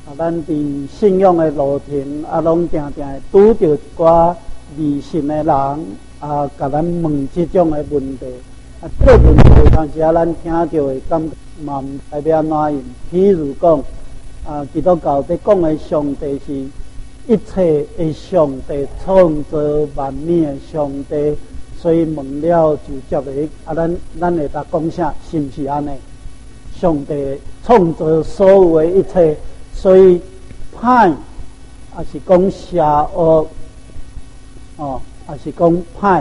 咱伫信仰的路程拢定定拄着一寡迷信的人甲咱问这种的问题。这个问题有当时咱听到的感觉嘛，唔知要安怎用。譬如讲，基督教在讲的上帝是一切的上帝，创造万物的上帝，所以问了就接落咱会甲讲啥？是不是安尼？上帝创造所有的一切，所以歹也是讲邪恶，也是讲歹，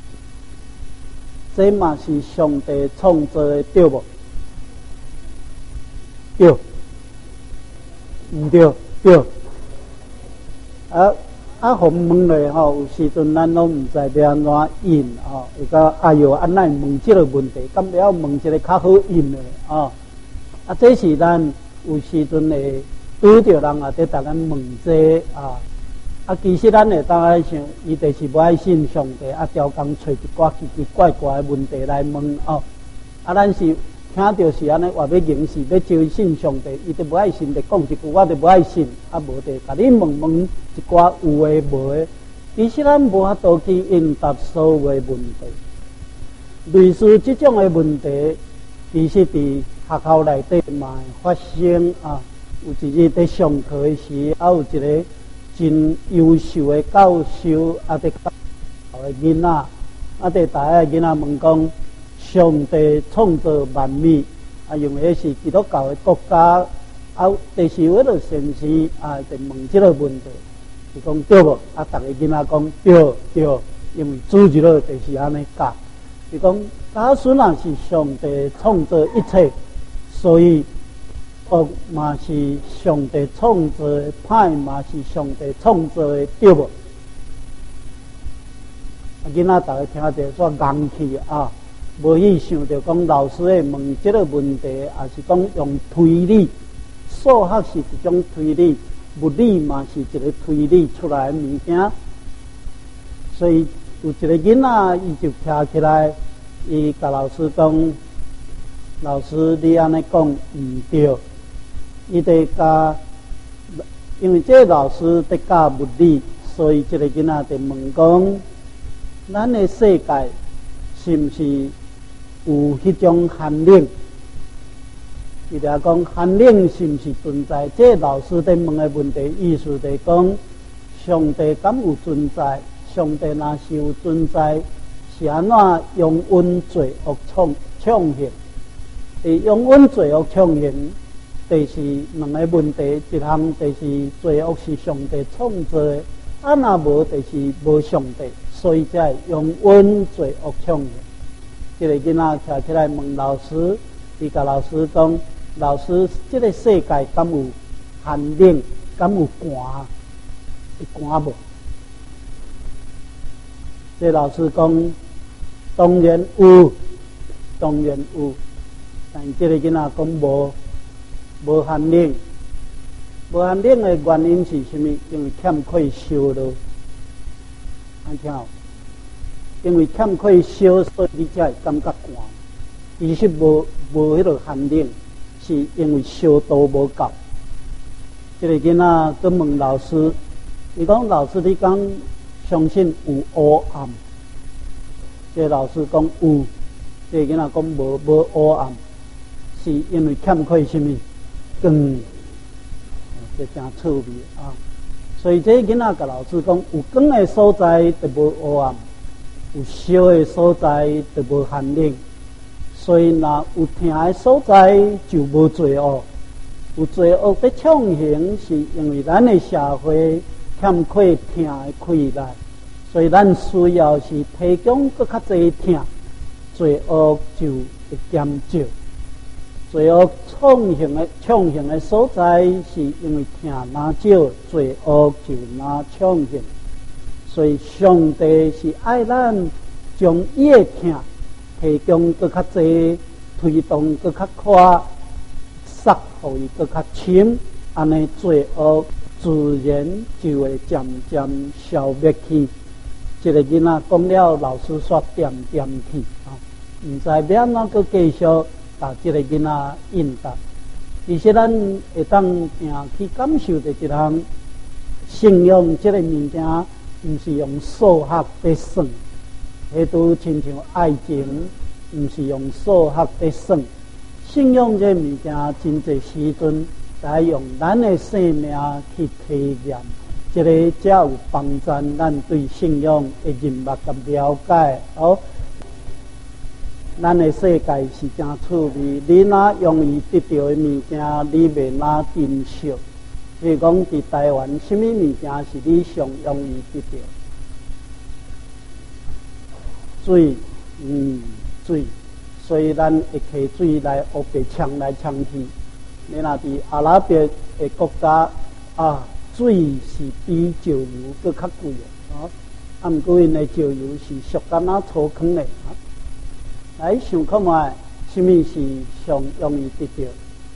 这嘛是上帝创造的，对无？对，唔对？对。互问咧有时阵咱拢唔知要安怎应伊讲哟，安怎问这个问题？敢不要问一个较好应的这是咱有时阵会拄着人在甲咱问这其实咱会当爱想，伊就是不爱信上帝，条工找一寡奇奇怪怪的问题来问咱是听到是安尼，话要凝视要招信上帝，伊就不爱信，就讲一句我就不爱信，无得甲你问一寡有诶无诶。其实咱无法度去应答所有诶问题。类似这种诶问题，其实伫学校内底嘛会发生有一日在上课诶时，有一个真优秀诶教授在教诶囡仔，在大个囡仔问讲。上帝创造万物，因为是基督教的国家，就是有迄个先生就问这个问题，是讲对无？逐个囡仔讲对，因为主日了就是安尼教，是讲假使若是上帝创造一切，所以恶嘛是上帝创造的，歹嘛是上帝创造的，对无？囡仔逐个听着煞硬气无去想着讲老师会问这个问题，也是讲用推理，数学是一种推理，物理嘛是一个推理出来的物件。所以有一个囡仔，伊就站起来，伊甲老师讲：“老师，你安尼讲唔对。”伊得教，因为这个老师在教物理，所以这个囡仔就问讲：“咱的世界是不是？”有迄种寒冷，伊就讲寒冷是毋是存在？这老师在问的问题，意思就是讲，上帝敢有存在？上帝若是有存在，是安怎用温罪恶创形？用温罪恶创形，就是两个问题，一项就是罪恶是上帝创造的，若无就是无上帝，所以才用温罪恶创形。这个囡仔站起来问老师，伊甲老师讲：“老师，这个世界敢有寒冷？敢有寒？会寒无？”这老师讲：“当然有，当然有。”但这个囡仔讲无寒冷，无寒冷的原因是什么？因为欠缺烧了，安听有？因为欠缺烧，所以你才会感觉寒。其实无迄个寒冷，是因为烧度无够。这个囡仔去问老师，伊讲老师，你讲相信有黑暗？这个老师讲有。这个囡仔讲无黑暗，是因为欠缺什么光？这真趣味所以这个囡仔甲老师讲，有光的所在就无黑暗。有烧的所在就无寒冷，所以若有疼的所在就无罪恶。有罪恶在创形，是因为咱的社会欠缺疼的气力，所以咱需要是提供更较侪疼，罪恶就会减少。罪恶创形的所在，是因为疼若少，罪恶就若创形。所以上帝是爱咱将伊的疼提供更较济，推动更较快，塞互伊更较深，安尼罪恶自然就会渐渐消灭去。这个囡仔讲了，老师煞点去唔知要安怎个继续把这个囡仔应答。 其实咱会当定去感受的一项信用，这个物件毋是用数学在算，迄都亲像爱情，毋是用数学在算。信用这物件，真侪时阵，该用咱的生命去体验，这个才有帮助咱对信用的认识甲了解。哦，咱的世界是真趣味，你哪容易得到的物件，你袂哪珍惜。譬如讲，伫台湾，什么物件是你上容易得到？水，水。所以咱会溪水来乌白呛来呛去。你若伫阿拉伯的国家啊，水是比石油搁较贵的哦。啊，毋过因的石油是属干那粗糠的。来想看卖，什么是上容易得到？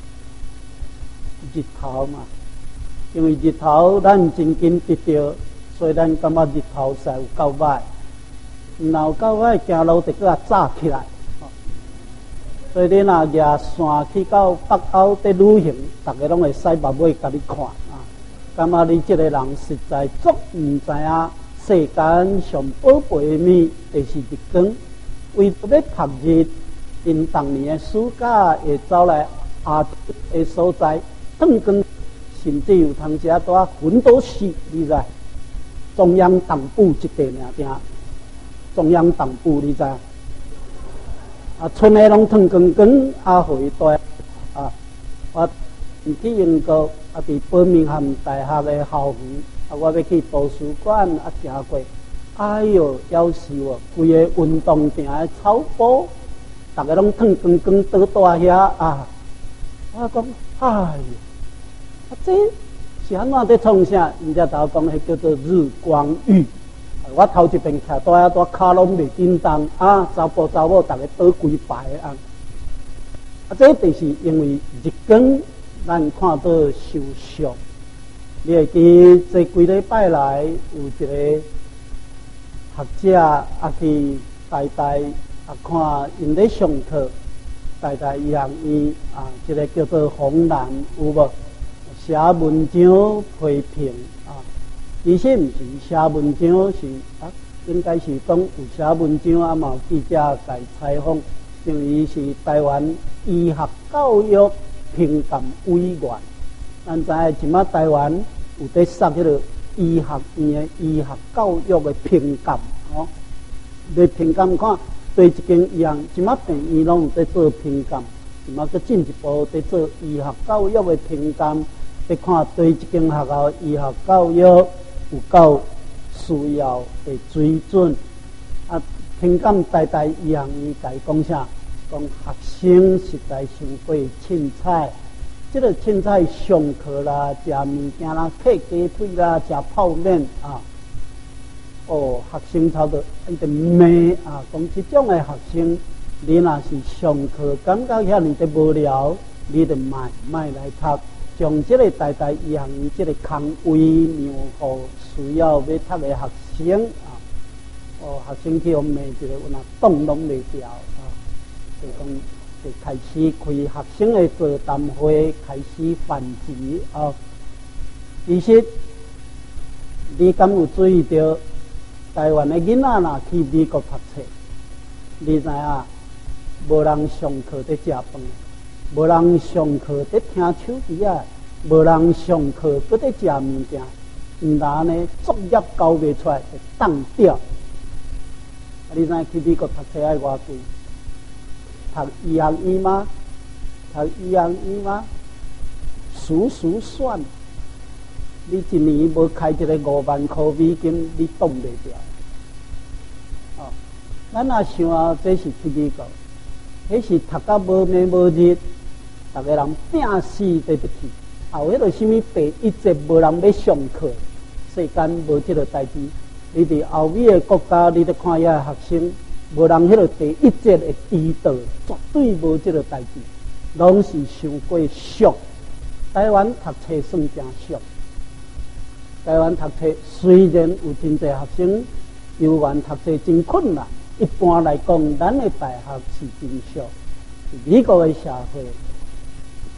日头嘛，因为日头咱真紧得到，所以咱感觉日头实有够歹。然后够歹，行路就搁早起来。所以你若举线去到北欧在旅行，大家拢会使目尾甲你看啊。感觉你这个人实在足唔知影，世间上宝贝的物就是日光。为要读日，因当年的暑假会走来亚的所在，断光，甚至有通时啊在云岛市，你知？中央党部一地名，中央党部你知？啊，村内拢烫光光，啊，回带啊，我去英国啊，伫伯明翰大学的校园，啊，我要去图书馆啊，行过，哎哟，夭寿哦，规个运动场的草坡，大家拢烫光光倒大遐啊，我讲，哎哟，啊，这是安怎在创啥？人家头讲，迄叫做日光浴。我头一遍徛在遐，脚拢袂震动啊！查甫查某，大家倒规排啊！啊，这就是因为日光，咱看到受伤。你会记这几礼拜来有一个学者啊去台大啊看因咧上课，台大医学院啊，一个叫做洪兰有无？写文章批评啊。其实毋是写文章，是啊，应该是讲有写文章啊，嘛有记者来采访，因为伊是台湾医学教育评鉴委员。咱知影即马台湾有在设迄个医学院的医学教育的评鉴哦，来评鉴看对一间医院，即马病院拢有在做评鉴，即马搁进一步在做医学教育的评鉴，来看对一间学校医学教育有够需要的水准啊！听讲台大医学院甲伊讲啥？讲学生实在伤过凊彩，这个凊彩上课啦、食物件啦、啃鸡腿啦、食泡面啊！哦，学生差不多一直骂啊！讲这种的学生，你若是上课感觉遐尼的无聊，你就卖来读。将这个台大医学院这个空位让予需要要读的学生啊，哦，学生去互骂一个，有那动拢袂掉啊，就讲就开始开学生的座谈会，开始反击啊。其实你敢有注意到台湾的囡仔若去美国读册，你知影无人上课在食饭。无人上课在听手机啊，无人上课搁在食物件，毋然呢作业交袂出来就当掉。你知去美国读册爱偌贵？读医学院吗？读医学院吗？数算，你一年无开一个5万块美金，你挡袂掉。哦，咱若想啊，这是去美国，迄是读到无眠无日。大家人拼死在要去，后迄个什么第一节无人要上课，世间无这个代志。你伫欧美的国家，你咧看遐学生，无人迄个第一节的迟到，绝对无这个代志，拢是上过俗。台湾读册算真俗，台湾读册虽然有真侪学生犹原读册真困难，一般来讲，咱的大学是真俗。美国的社会。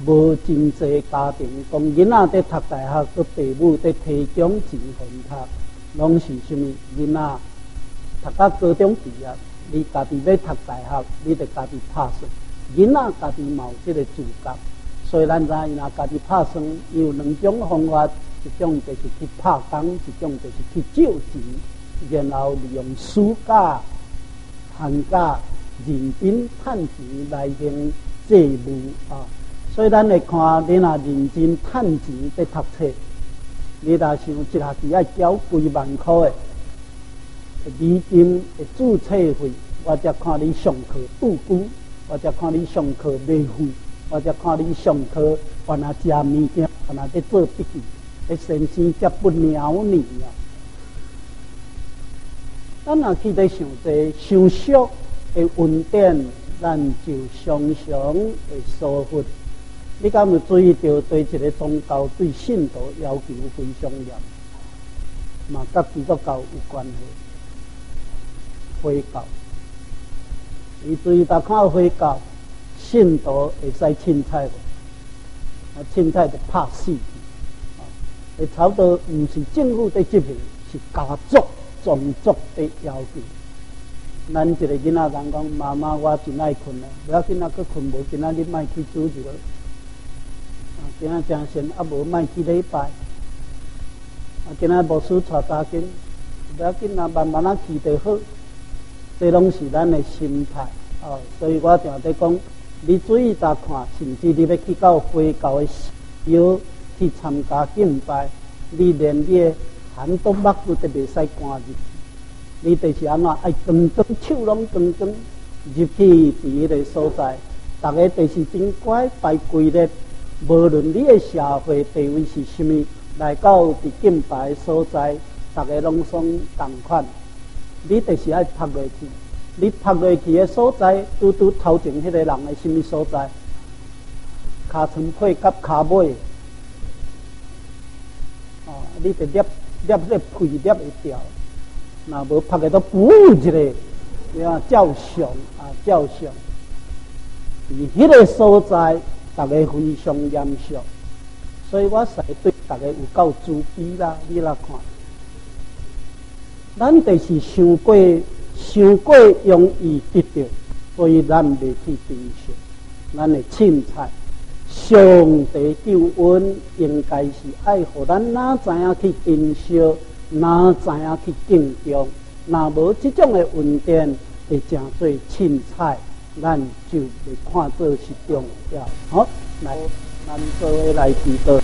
无真济家庭，讲囡仔在读大学，佮父母在提供钱互因读，拢是什么？囡仔读到高中毕业，你家己要读大学，你得家己拍算。囡仔家己嘛有这个自觉，所以咱知影若家己拍算，有两种方法，一种就是去拍工，一种就是去借钱，然后利用暑假、寒假认真趁钱来行债务啊。所以咱会看，你若认真趁钱在读册，你若想一学期要缴几万块的礼金的注册费，或者看你上课拄久，或者看你上课袂费，或者看你上课原来食物件，原来在做笔记，的先生则不鸟你啊！咱若去在想这想俗的运点，咱就常常会疏忽。你敢有注意到，对一个宗教对信徒要求非常严，嘛，甲基督教有关系。回教，你注意到看回教，信徒会使凊彩无？凊彩就拍死去，会差不多唔是政府在执行，是家族宗族的要求。咱一个囡仔人讲，妈妈我真爱困了，不要紧啊，佮困无，今仔日莫去煮一个。今仔真神，啊无莫去礼拜。今仔牧师带查囡，不要紧啊，慢慢啊去就好。这拢是咱的心态哦，所以我常在讲，你注意查看，甚至你要去到回教的庙去参加敬拜，你连你的寒冬目骨都袂使赶入去，你就是安怎爱光光手拢光光入去伫迄个所在，大家就是真乖拜规律，无论你的社会地位是什么，来到伫敬拜的所在，大家拢总同款。你就是爱拍落去，你拍落去的所在，拄头前迄个人的什么所在？骹床配甲骹尾，哦，你得捏这屁捏会掉，若无拍个都补一个，你看照相啊，照相。伫迄个所在，大家非常严肃，所以我使对大家有够慈悲啦，你来看。咱就是想过容易得到，所以咱袂去珍惜。咱的凊彩，上帝救恩应该是爱互咱哪知影去珍惜，哪知影去敬重。若无这种的运点，会成做凊彩，咱就袂看作是重要。好，来，咱各位来祈祷。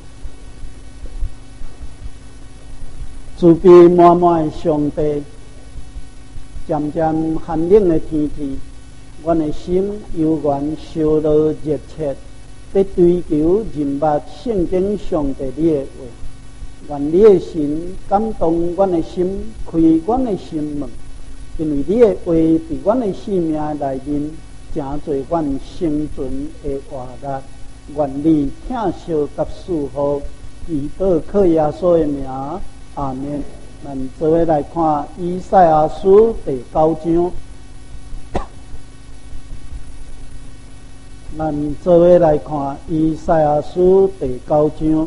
慈悲满满的上帝，渐渐寒冷的天气，阮的心犹原烧热热切，要追求认捌圣经上帝你的话。愿你的神感动阮的心，开阮的心门，因为你的话伫阮的生命内面，成做阮生存的活力。愿你听受甲赐福，祈祷靠耶稣的名。阿们。咱做伙来看以赛亚书第9章。咱做伙来看以赛亚书第9章。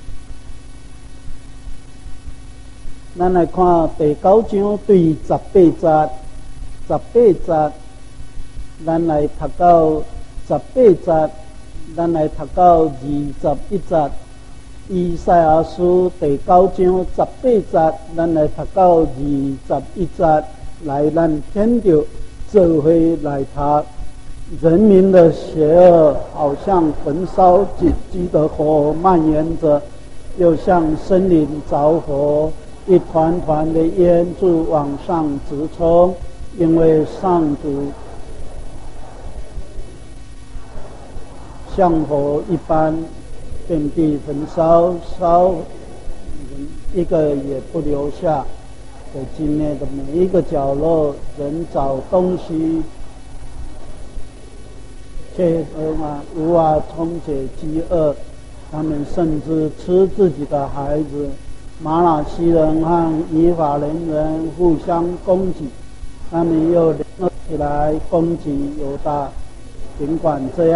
咱来看第9章对18节，18节，咱来读到18节，咱来读到21节。以赛亚书第9章18节，咱来读到21节，来咱听着做伙来读。人民的邪恶好像焚烧紧急的火蔓延着，又像森林着火，一团团的烟柱往上直冲，因为上主像火一般遍地焚烧，烧一个也不留下。在境内的每一个角落，人找东西，却无法冲解饥饿。他们甚至吃自己的孩子。马拉西人和以法莲人互相攻击，他们又联合起来攻击犹大。尽管这样，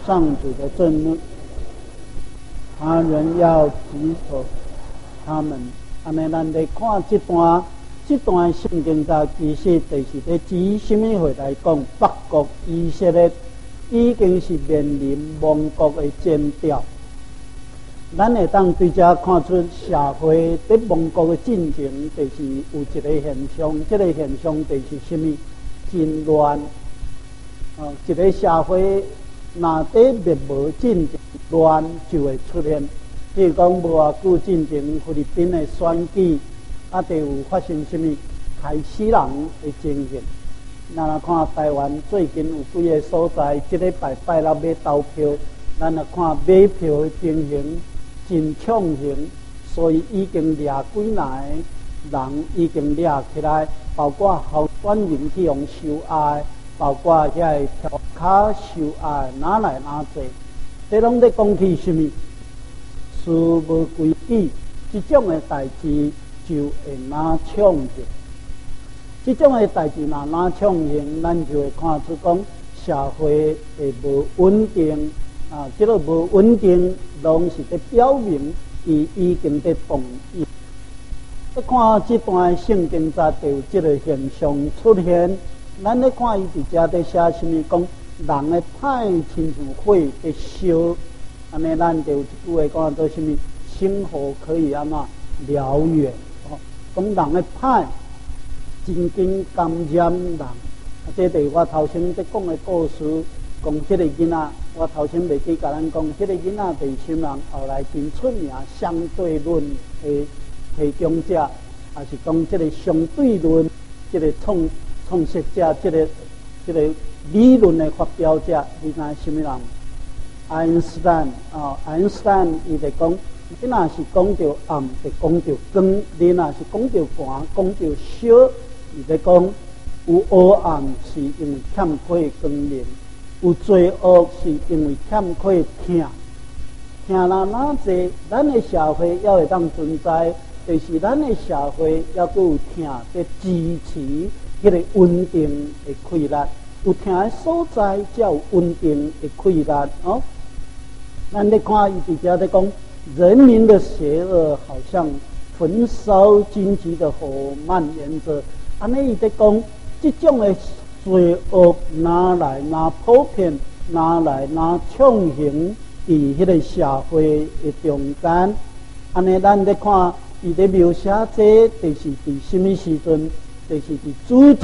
上主的震怒，他人要击破他们。安尼，咱来看这段圣经在其实就是咧指什么话来讲？北国以色列已经是面临亡国的前兆。咱会当对这看出社会在亡国的进程，就是有一个现象，这个现象就是什么？真乱。一个社会若在灭亡进程，乱就会出现。譬如讲，无偌久进前菲律宾的选举，就有发生什么害死人的情形。咱来看台湾最近有几个所在，这礼拜拜六要投票，咱来看买票的情形真抢行，所以已经掠几来人已经掠起来，包括候选人去用收押，包括遐票卡收押哪来哪济，这拢在讲起什么？事无规矩，这种的代志就会哪抢行。这种的代志哪抢行，咱就会看出讲社会会无稳定。这个无稳定，拢是在表明伊已经在动摇。在看这段圣经才就有这个现象出现。咱咧看伊伫遮在写什么？讲人的歹亲像火在烧。安尼，咱就有一句话讲做什么？星火可以安怎燎原？讲人的歹真紧感染人。这就是我头先在讲的故事，讲这个囡仔，我头先袂记甲咱讲，这个囡仔被什人后来真出名相对论的提供者，也是讲这个相对论，这个创设者，这个理论的发表者，你知什么人？爱因斯坦爱因斯坦伊就讲，你若是讲到暗，就讲到光；你若是讲到寒，讲到烧，伊就讲有黑暗是因为欠缺光明，有罪恶是因为欠缺疼。疼人哪济，咱的社会要会当存在，就是咱的社会要佫有疼在支持迄个稳定的开力。有疼的所在，才有稳定的开力。咱咧看伊伫遮咧讲，人民的邪恶好像焚烧荆棘的火蔓延着。安尼伊在讲，这种的罪恶哪来哪普遍，哪来哪畅行伫迄个社会的中间。安尼咱咧看伊咧描写这，就是伫什么时阵？就是伫主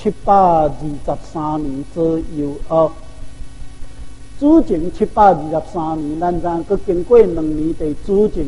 723年左右主前723年，咱知佮经过2年，就主前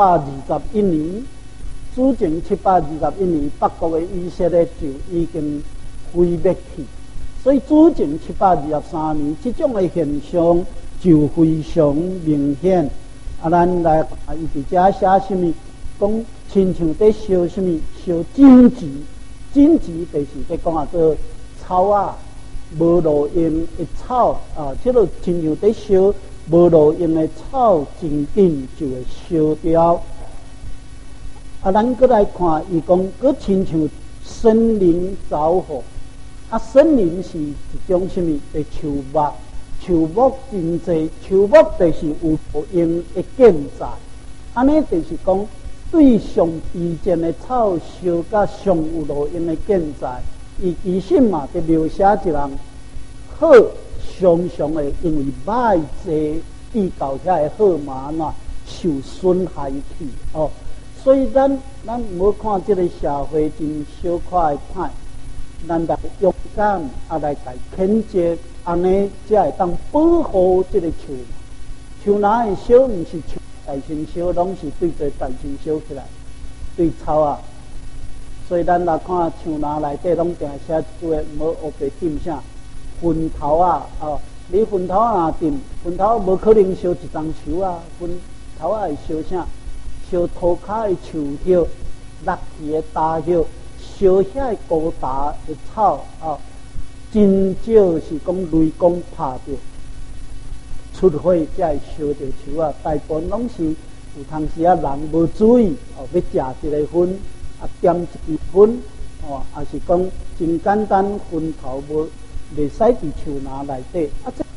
721年。主前721年，北国的以色列就已经毁灭去。所以主前723年，这种的现象就非常明显。咱来看伊伫遮写什么？讲亲像在烧什么？烧荆棘。荆棘就是在讲做草啊。无路用的草这个亲像在烧无路用的草，真紧就会烧掉。咱搁来看，伊讲搁亲像森林着火。森林是一种什么？的树木，树木真济，树木就是有路用的建材。安尼就是讲，对上低贱的草烧甲上有路用的建材。伊其实嘛，伫描写一人好，常常会因为歹济遇到遐个好嘛呐受损害去所以咱无看这个社会真小可的歹，咱来勇敢来甲谴责，安尼才会当保护这个树。树哪会烧？毋是树大身烧，拢是对着大身烧起来，对草啊。所以咱来看树林内底拢定写一句话，无乌白点啥坟头你坟头若点坟头，无可能烧一丛树啊。坟头会烧啥？烧涂骹的树叶、落去的大叶，烧遐个高大的草真少是讲雷公拍着出火才会烧着树啊。大部分拢是有当时人无注意要食一个薰。点一支薰也是讲真简单，薰头袂使伫树林内底这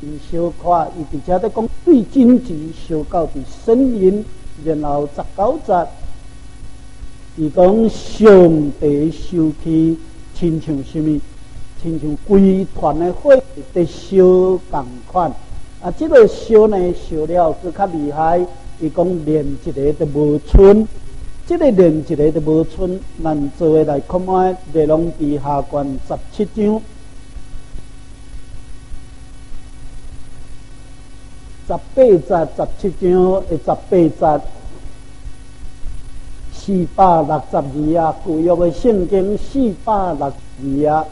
真小可，伊直接在讲对荆棘烧到伫呻吟，然后19节，伊讲上帝收起，亲像什么？亲像规团的火在烧共款。啊，这个烧呢，烧了佫较厉害。伊讲连一个都无剩，这个连一个都无剩。咱做下来看卖《列王记下卷》17章。18节17章的18节462啊，旧约的圣经462啊。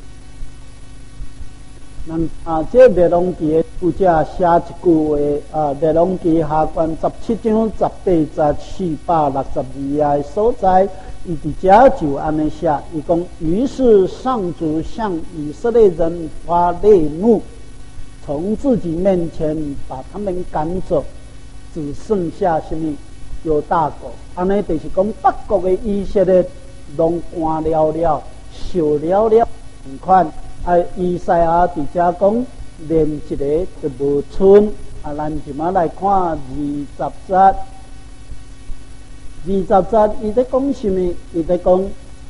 咱这列王记的作者写一句话啊，列王记下卷17章18节462啊的所在，伊伫遮就安尼写，伊讲：于是上主向以色列人发烈怒。从自己面前把他们赶走，只剩下什么犹大国。安尼就是讲北国的以色列拢干了了、烧了了同款。啊，以赛亚伫遮讲连一个都无剩。啊，咱即马来看20节。20节伊在讲什么？伊在讲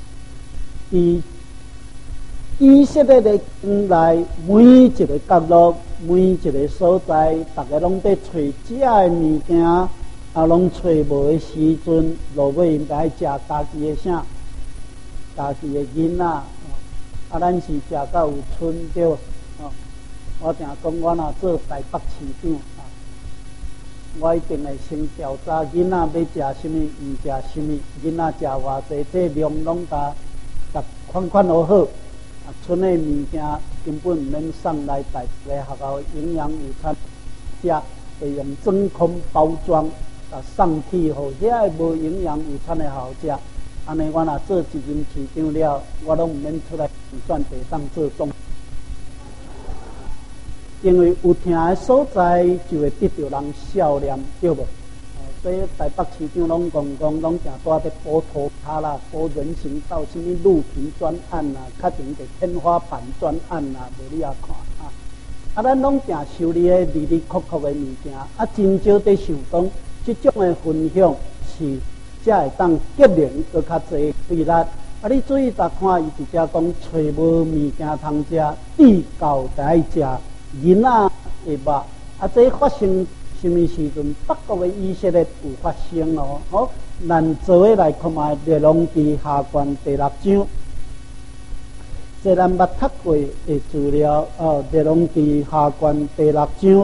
以色列的境内每一个角落、每一个所在，大家拢在找食的物件，啊，拢找无的时阵，落尾应该食家己的啥？家己的囡仔，啊，咱是食到有剩对，哦，我听讲我若做台北市长，啊，我一定会先调查囡仔要食什么，唔食什么，囡仔食偌济，这量拢甲款款都好。剩的物件根本唔免送来台北学校营养午餐食，会用真空包装，啊送去互遐无营养午餐的好食。安尼我若做一任市长了，我拢唔免出来选地当做总，因为有听的所在就会得到人笑脸，对无？所以台北市长拢讲拢正带在补涂骹啦，补人行道，什么路平专案啦，较前的天花板专案啦，无你也看啊。啊，咱拢正修理的离离曲曲的物件，啊，真少在受讲这种的分享是才会当结连搁较济对力。啊，你注意搭看，伊直接讲找无物件通食，地狗就爱食，囡仔会肉。啊，这发生。什么时阵北国的以色列有发生哦？好，咱做伙来看卖《列王记下卷》第6章，这咱捌读过的资料哦，《列王记下卷》第6章，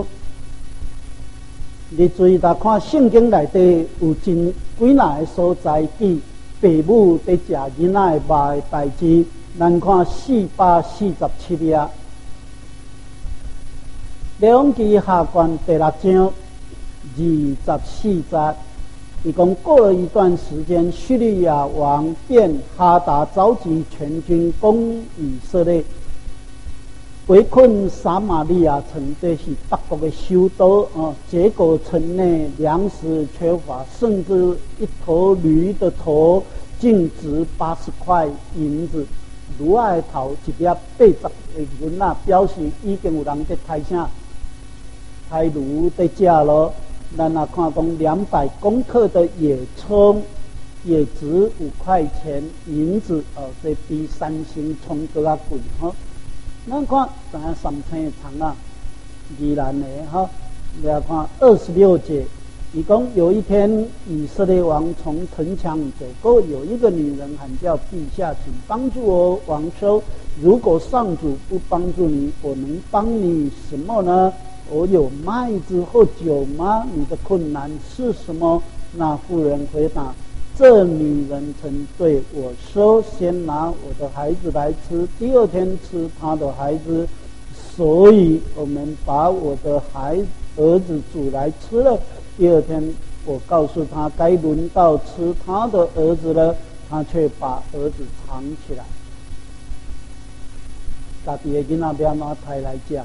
你注意来看圣经内底有真几哪个所在记父母在食囡仔的肉的代志，咱看447页，《列王记下卷》第6章。24节，伊讲过了一段时间，叙利亚王便哈达召集全军攻以色列，围困撒玛利亚城，这是北国的首都啊。结果城内粮食缺乏，甚至一头驴的头净值80块银子，驴的头一粒80个银啊，表示已经有人在开啥？开驴在食咯。咱若看讲200公克的野葱，也值5块钱银子哦，这比三星葱更加贵哈。咱看怎样3千的葱啊，宜兰的哈。来看26节，伊讲有一天以色列王从城墙走过，有一个女人喊叫陛下，请帮助我王说，如果上主不帮助你，我能帮你什么呢？我有麦子或酒吗？你的困难是什么？那妇人回答：这女人曾对我说，先拿我的孩子来吃，第二天吃她的孩子，所以我们把我的儿子煮来吃了。第二天我告诉他该轮到吃他的儿子了，他却把儿子藏起来。家己的囡仔要拿抬来食。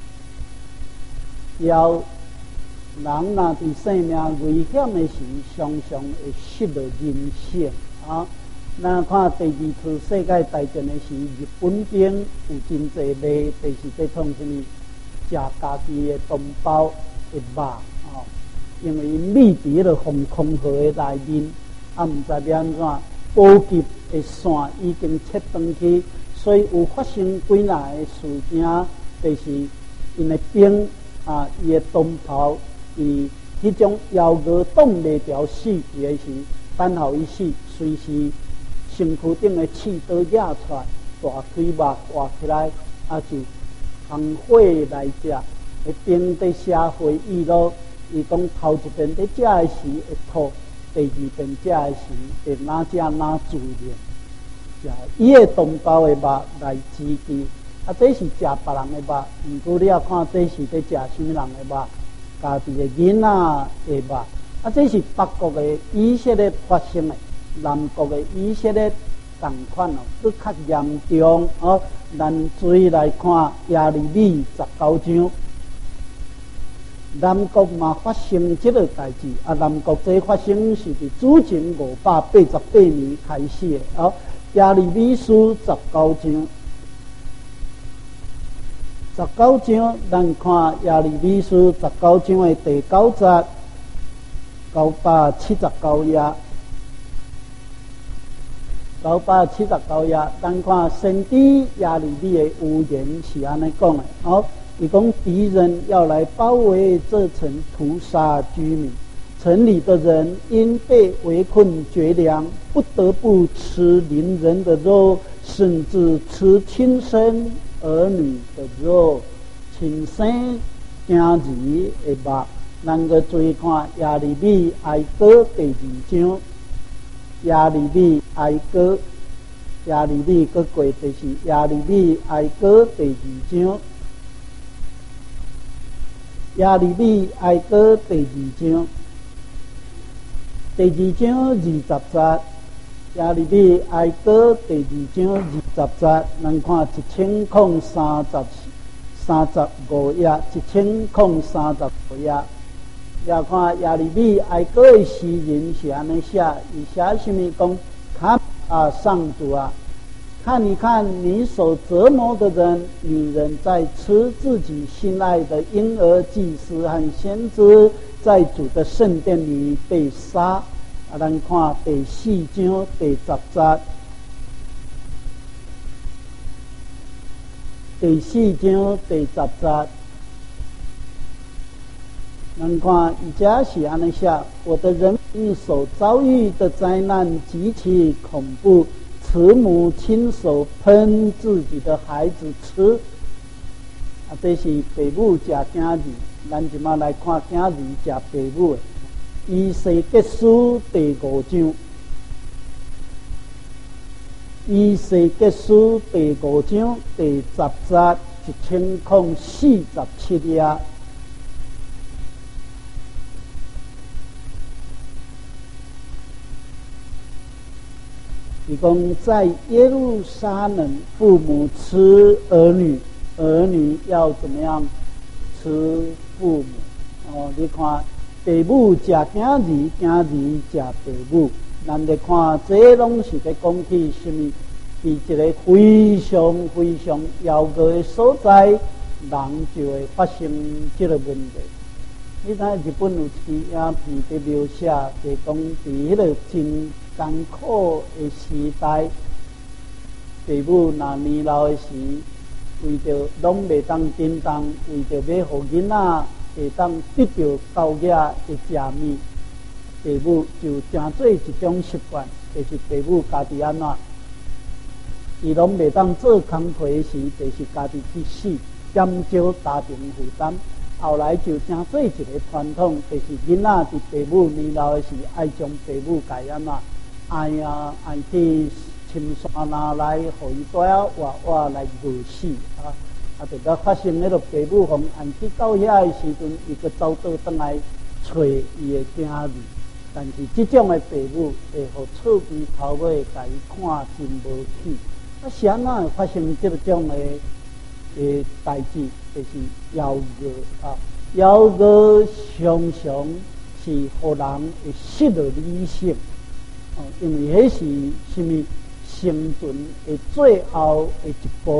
要人若伫生命危险的时，常常会失了人性啊！咱看第2次世界大战的时，日本兵有真济类，就是在创什么家己的同胞的肉哦，因为密伫迄个防空壕的内面，啊，毋知要安怎，补给的线已经切断去，所以有发生几若的事件，就是因的兵啊，伊的同胞伊迄种幺蛾挡袂牢死去的时，等候伊死，随时身躯顶的刺刀压出来，大腿肉活起来，啊就行火来食。迄兵在写回忆录，伊讲头一遍在食的时会吐，第二遍食的时会哪食哪自然。食伊的同胞的肉来支持，啊，这是食别人的肉，毋过你要看这是在食什么人的肉，家己的囡仔的肉，啊，这是北国的以色列发生的，南国的以色列同款哦，佫较严重哦。咱注意来看耶利米19章。南国嘛发生这个代志，啊，南国这发生是伫主前588年开始的。哦，耶利米书19章，咱看耶利米书19章的第9节，979页，979页，咱看先知耶利米的预言是安尼讲的，哦。伊讲敌人要来包围这城，屠杀居民。城里的人因被围困绝粮，不得不吃邻人的肉，甚至吃亲生儿女的肉，亲生囝儿的肉。咱个注意看耶利米哀歌第2章，耶利米哀歌，耶利米个过就是耶利米哀歌第2章。耶利米哀歌第2章20节，耶利米哀歌第2章20节，咱看1035页，1035页，要看耶利米哀歌的诗人是安尼写，伊写什么讲？看啊，上主啊！看一看你所折磨的人，女人在吃自己心爱的婴儿，祭司和先知在主的圣殿里被杀。啊，咱看第4章第10节，第4章第10节，咱看伊这是安尼写：我的人民所遭遇的灾难极其恐怖。慈母亲手喷自己的孩子吃，啊，这是父母食囝儿。咱即马来看囝儿食父母的。以西结书第5章，以西结书第5章第10节1047页。伊讲在耶路撒冷，父母吃儿女，儿女要怎么样吃父母？哦，你看父母食囝儿，囝儿食父母，咱来看这拢是在讲起什么？伫一个非常非常遥远的所在，人就会发生这个问题。你睇日本有一支影片在描写，就讲伫迄个真艰苦的时代，父母若年老的时，为着拢袂当叮当，为着要互囡仔会当得到教育的食物，父母就成做一种习惯，就是父母家己安怎，伊拢袂当做工课时，就是家己去死，减少家庭负担。后来就成做一个传统，就是囡仔伫父母年老的时，爱将父母家安怎爱去深山哪来，互伊带啊活来饿死啊！啊，就甲发生迄个父母互按去到遐的时阵，伊个走倒转来找伊的囝儿，但是这种的父母会互厝边头尾甲伊看真无起。啊，是安怎会发生这种的代志？就是妖恶啊！妖恶常常是互人会失了理性。因为迄是什么生存的最后的一步，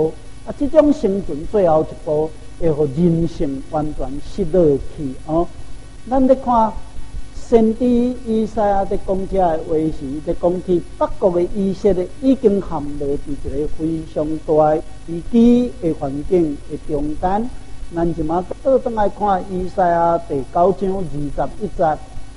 啊，这种生存最后一步会互人性完全失落去哦。咱咧看先知以赛亚在讲这个话时，在讲起北国的以色列已经陷落伫一个非常大危机的环境的中间。咱即马倒转来看以赛亚第9章21节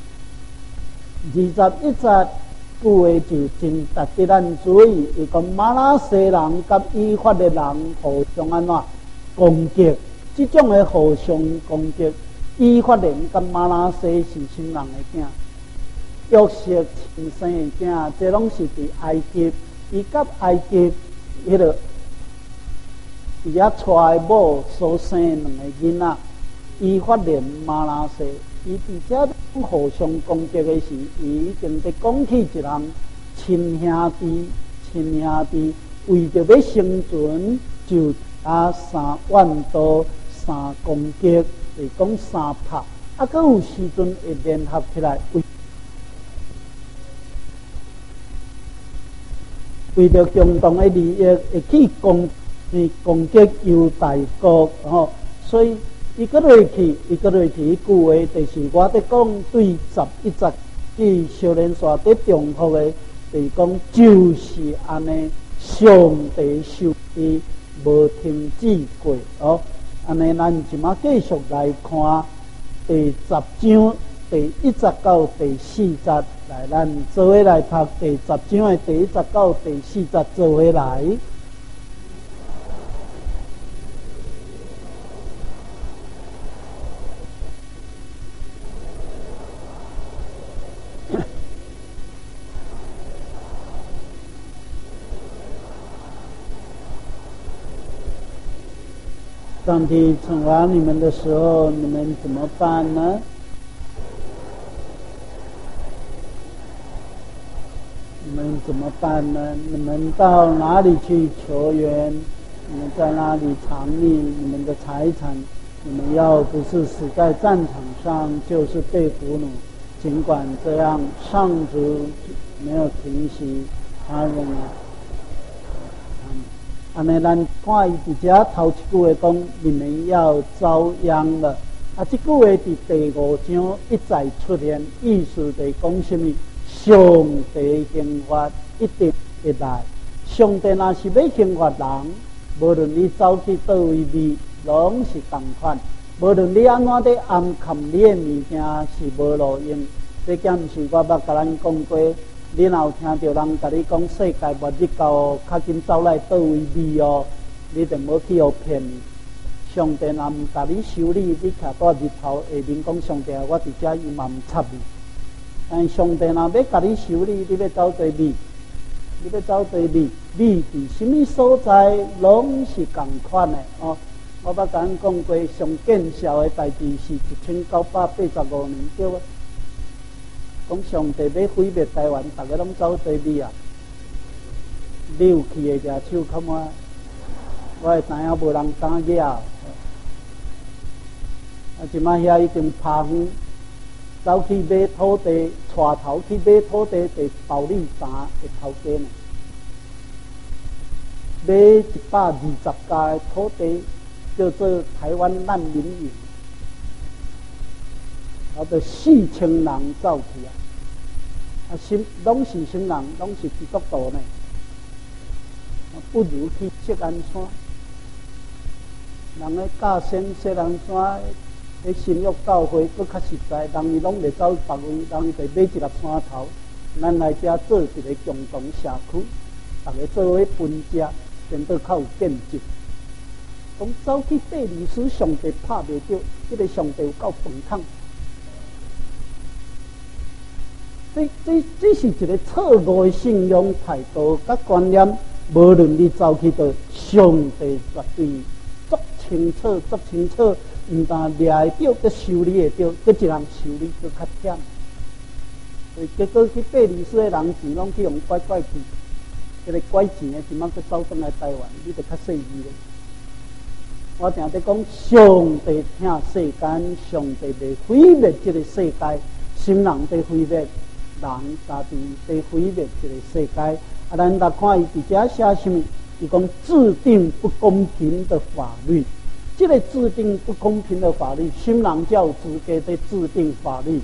，21节句话就真值得咱注意。伊讲马拉西人甲以法的人互相安怎攻击？这种的互相攻击。以法莲甲马拉西是亲人的囝，约瑟亲生的囝，这拢是伫埃及。伊甲埃及迄个伫遐带某所生两个囡仔，以法莲、马拉西，伊伫遮互相攻击的时，伊已经在讲起一人亲兄弟，为着要生存，就打3万刀、3攻击。是讲3拍，啊，佮有时阵会联合起来，为着共同的利益，会去攻击犹大国，所以伊搁落去，句话就是我伫讲对11节去少年线伫重复的，就是讲就是安尼，上帝受伊无停止过哦。安尼，咱即马继续来看第10章第1节到第4节，来，咱做伙来读第10章的第1节到第4节，做伙来。上帝惩罚你们的时候，你们怎么办呢？你们怎么办呢？你们到哪里去求援？你们在哪里藏匿你们的财产？你们要不是死在战场上，就是被俘虏。尽管这样，上主没有停息他人啊。安尼，咱看伊伫遮头一句话讲，你们要遭殃了。啊，这句话伫第5章一再出现，意思就是讲什么？上帝刑罚一定会来。上帝若是要刑罚人，无论你走去倒位里，拢是同款。无论你安怎伫暗藏你的物件，是无路用。这件毋是我捌甲咱讲过。你若有听到人甲你讲世界末日到，较紧走来倒位你哦，你就无去互骗。上帝若毋甲你修理，你徛在日头下面讲上帝，我伫遮伊嘛毋插你。但上帝若要甲你修理，你要走对你，你伫什么所在拢是共款的哦。我捌甲咱讲过，上见效的代志是1985年对啊。讲上帝要毁灭台湾，大家拢走对比啊！你有去的举手看我，我会知影无人敢举。啊，即摆遐已经拍远，走去买土地，带头去买土地，伫暴力山的头家呢，买120家的土地，叫做台湾难民营。啊，就4000人走去啊！拢是什人？拢是基督徒呢？不如去锡安山，人咧教先锡安山迄新约教会佫较实在，人伊拢袂走别位，人伊就买一粒山头，咱来遮做一个共同社区，大家做伙分食，变得较有见证。讲走去拜历史，上帝拍袂着，这个上帝有够笨桶。这是一个错误的信仰态度甲观念，无论你走去到上帝绝对足清楚，毋但掠会着，佮修理会着，佮一人修理佮较忝。所以结果去拜历史的人钱拢去用拐去，迄个拐钱的即马佮走转来台湾，你就较细意咧。我常在讲，上帝听世间，上帝袂毁灭这个世界，心人在毁灭。人家己在毁灭这个世界，啊！咱来看伊伫遮写什么？ 伊讲制定不公平的法律。这个制定不公平的法律，新人教自家在制定法律，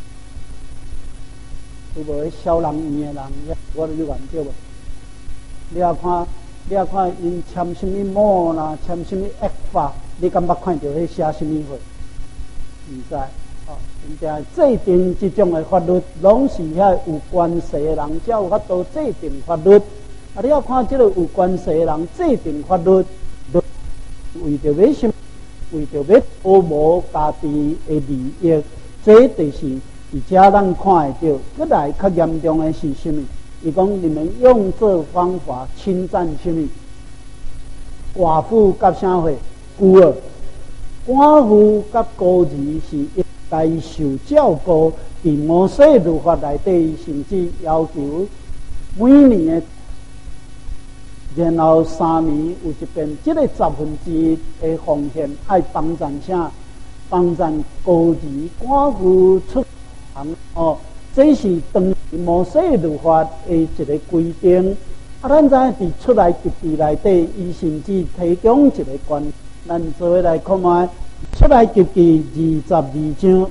有无迄小人院的人，我都有研究无？你也看因签什么模啦，签什么 Act 法，你敢捌看到迄写什么货？唔知哦，人家制定这种的法律，拢是遐有关系的人才有法度制定法律。啊，你要看这个有关系的人制定法律。为着要什么？为着要保护家己的利益，这就是而且咱看会到。再来较严重的是什么？伊讲你们用这方法侵占什么？寡妇甲啥货？孤儿。寡妇甲孤儿是应该受照顾。伫摩西律法内底，甚至要求每年的。然后3年有一遍，这个1/10的奉献爱帮赞啥？帮赞孤儿寡妇出行哦，这是当时摩西律法的一个规定。啊，咱知伫出来及第内底，伊甚至提供一个关，咱做伙来看卖出来及第22章，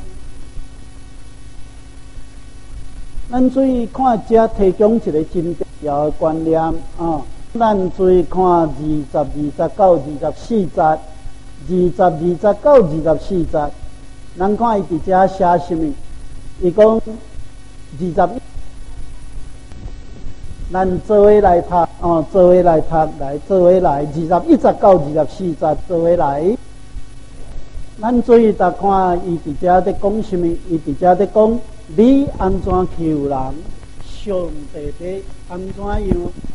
咱注意看遮提供一个真重要的观念啊。咱注意看20、29、24节，20、29、24节，咱看伊伫遮写什么？伊讲21，咱做伙来读哦，做伙来读，来做伙来21节到24节，做伙来。咱注意搭看伊伫遮在讲什么？伊伫遮在讲你安怎求人，上帝在安怎样？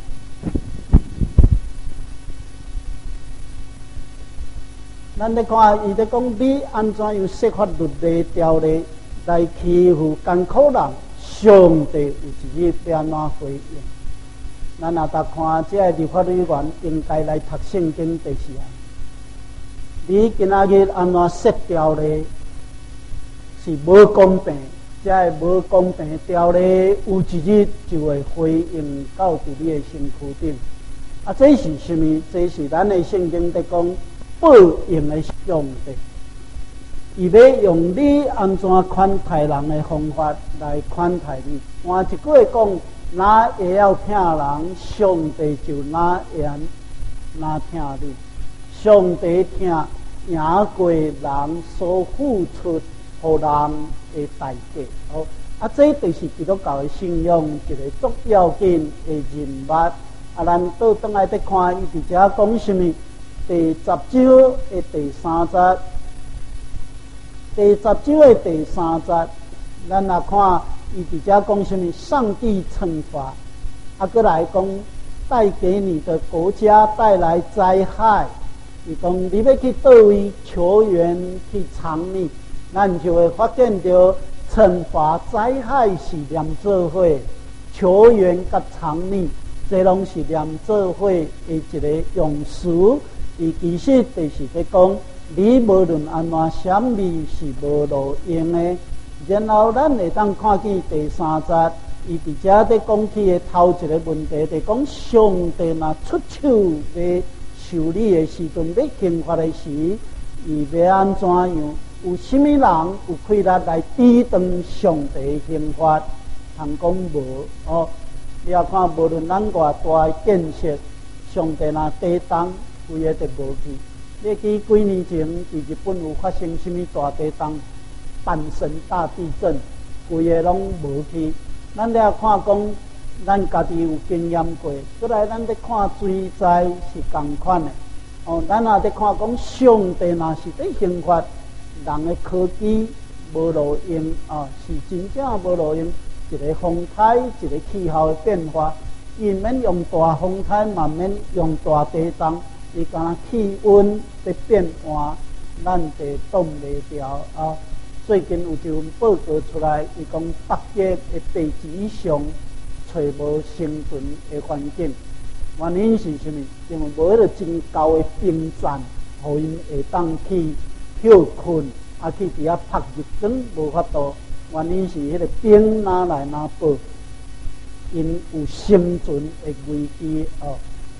咱咧看，伊咧讲你安怎样设法律例条例来欺负艰苦人，上帝有一日要安怎回应？咱也搭看，这个立法委员应该来读圣经第4项。你今仔日安怎设条例是无公平，这个无公平的条例有一日就会回应到伫你的身躯顶。啊，这是什么？这是咱的圣经在讲。报应的上帝，伊要用你安怎款待人的方法来款待你。换一句话讲，哪会要听人，上帝就哪会哪听你。上帝听赢过人所付出予人的代价。好，啊，这就是基督教的信仰一个足要紧的人物。啊，咱倒转来再看，伊伫遮讲什么？第10章的第3节，第10章的第3节，咱来看，伊伫遮讲什么？上帝惩罚，啊，过来讲带给你的国家带来灾害。伊讲你要去倒位求援去藏匿，咱就会发现到惩罚灾害是连做伙，求援甲藏匿，这拢是连做伙的一个用词。伊其实就是在讲，你无论安怎闪避是无路用的。然后咱会当看见第3节，伊伫遮在讲起的头一个问题，就讲上帝若出手要受理的时阵，要刑罚的时，伊要安怎样？有什么人有权力来抵挡上帝的刑罚？通讲无哦。你要看，无论咱偌大的建设，上帝若抵挡。规个就无去。你记几年前伫日本有发生什么大地震、阪神大地震，规个拢无去。咱了看讲，咱家己有经验过。过来，咱咧看水灾是同款的。哦，咱也咧看讲，上帝若是咧刑罚人的科技无路用啊，是真正无路用。一个风台，一个气候的变化，伊免用大风台，嘛免用大地震。伊讲气温在变换，咱就挡袂掉啊！最近有一份报告出来，伊讲北极的地质以上找无生存的环境，原因是什么？因为无迄个真高的冰站，互因会当去休困，啊去伫遐晒日光无法度。原因是迄个冰哪来哪爆，因有生存的危机哦。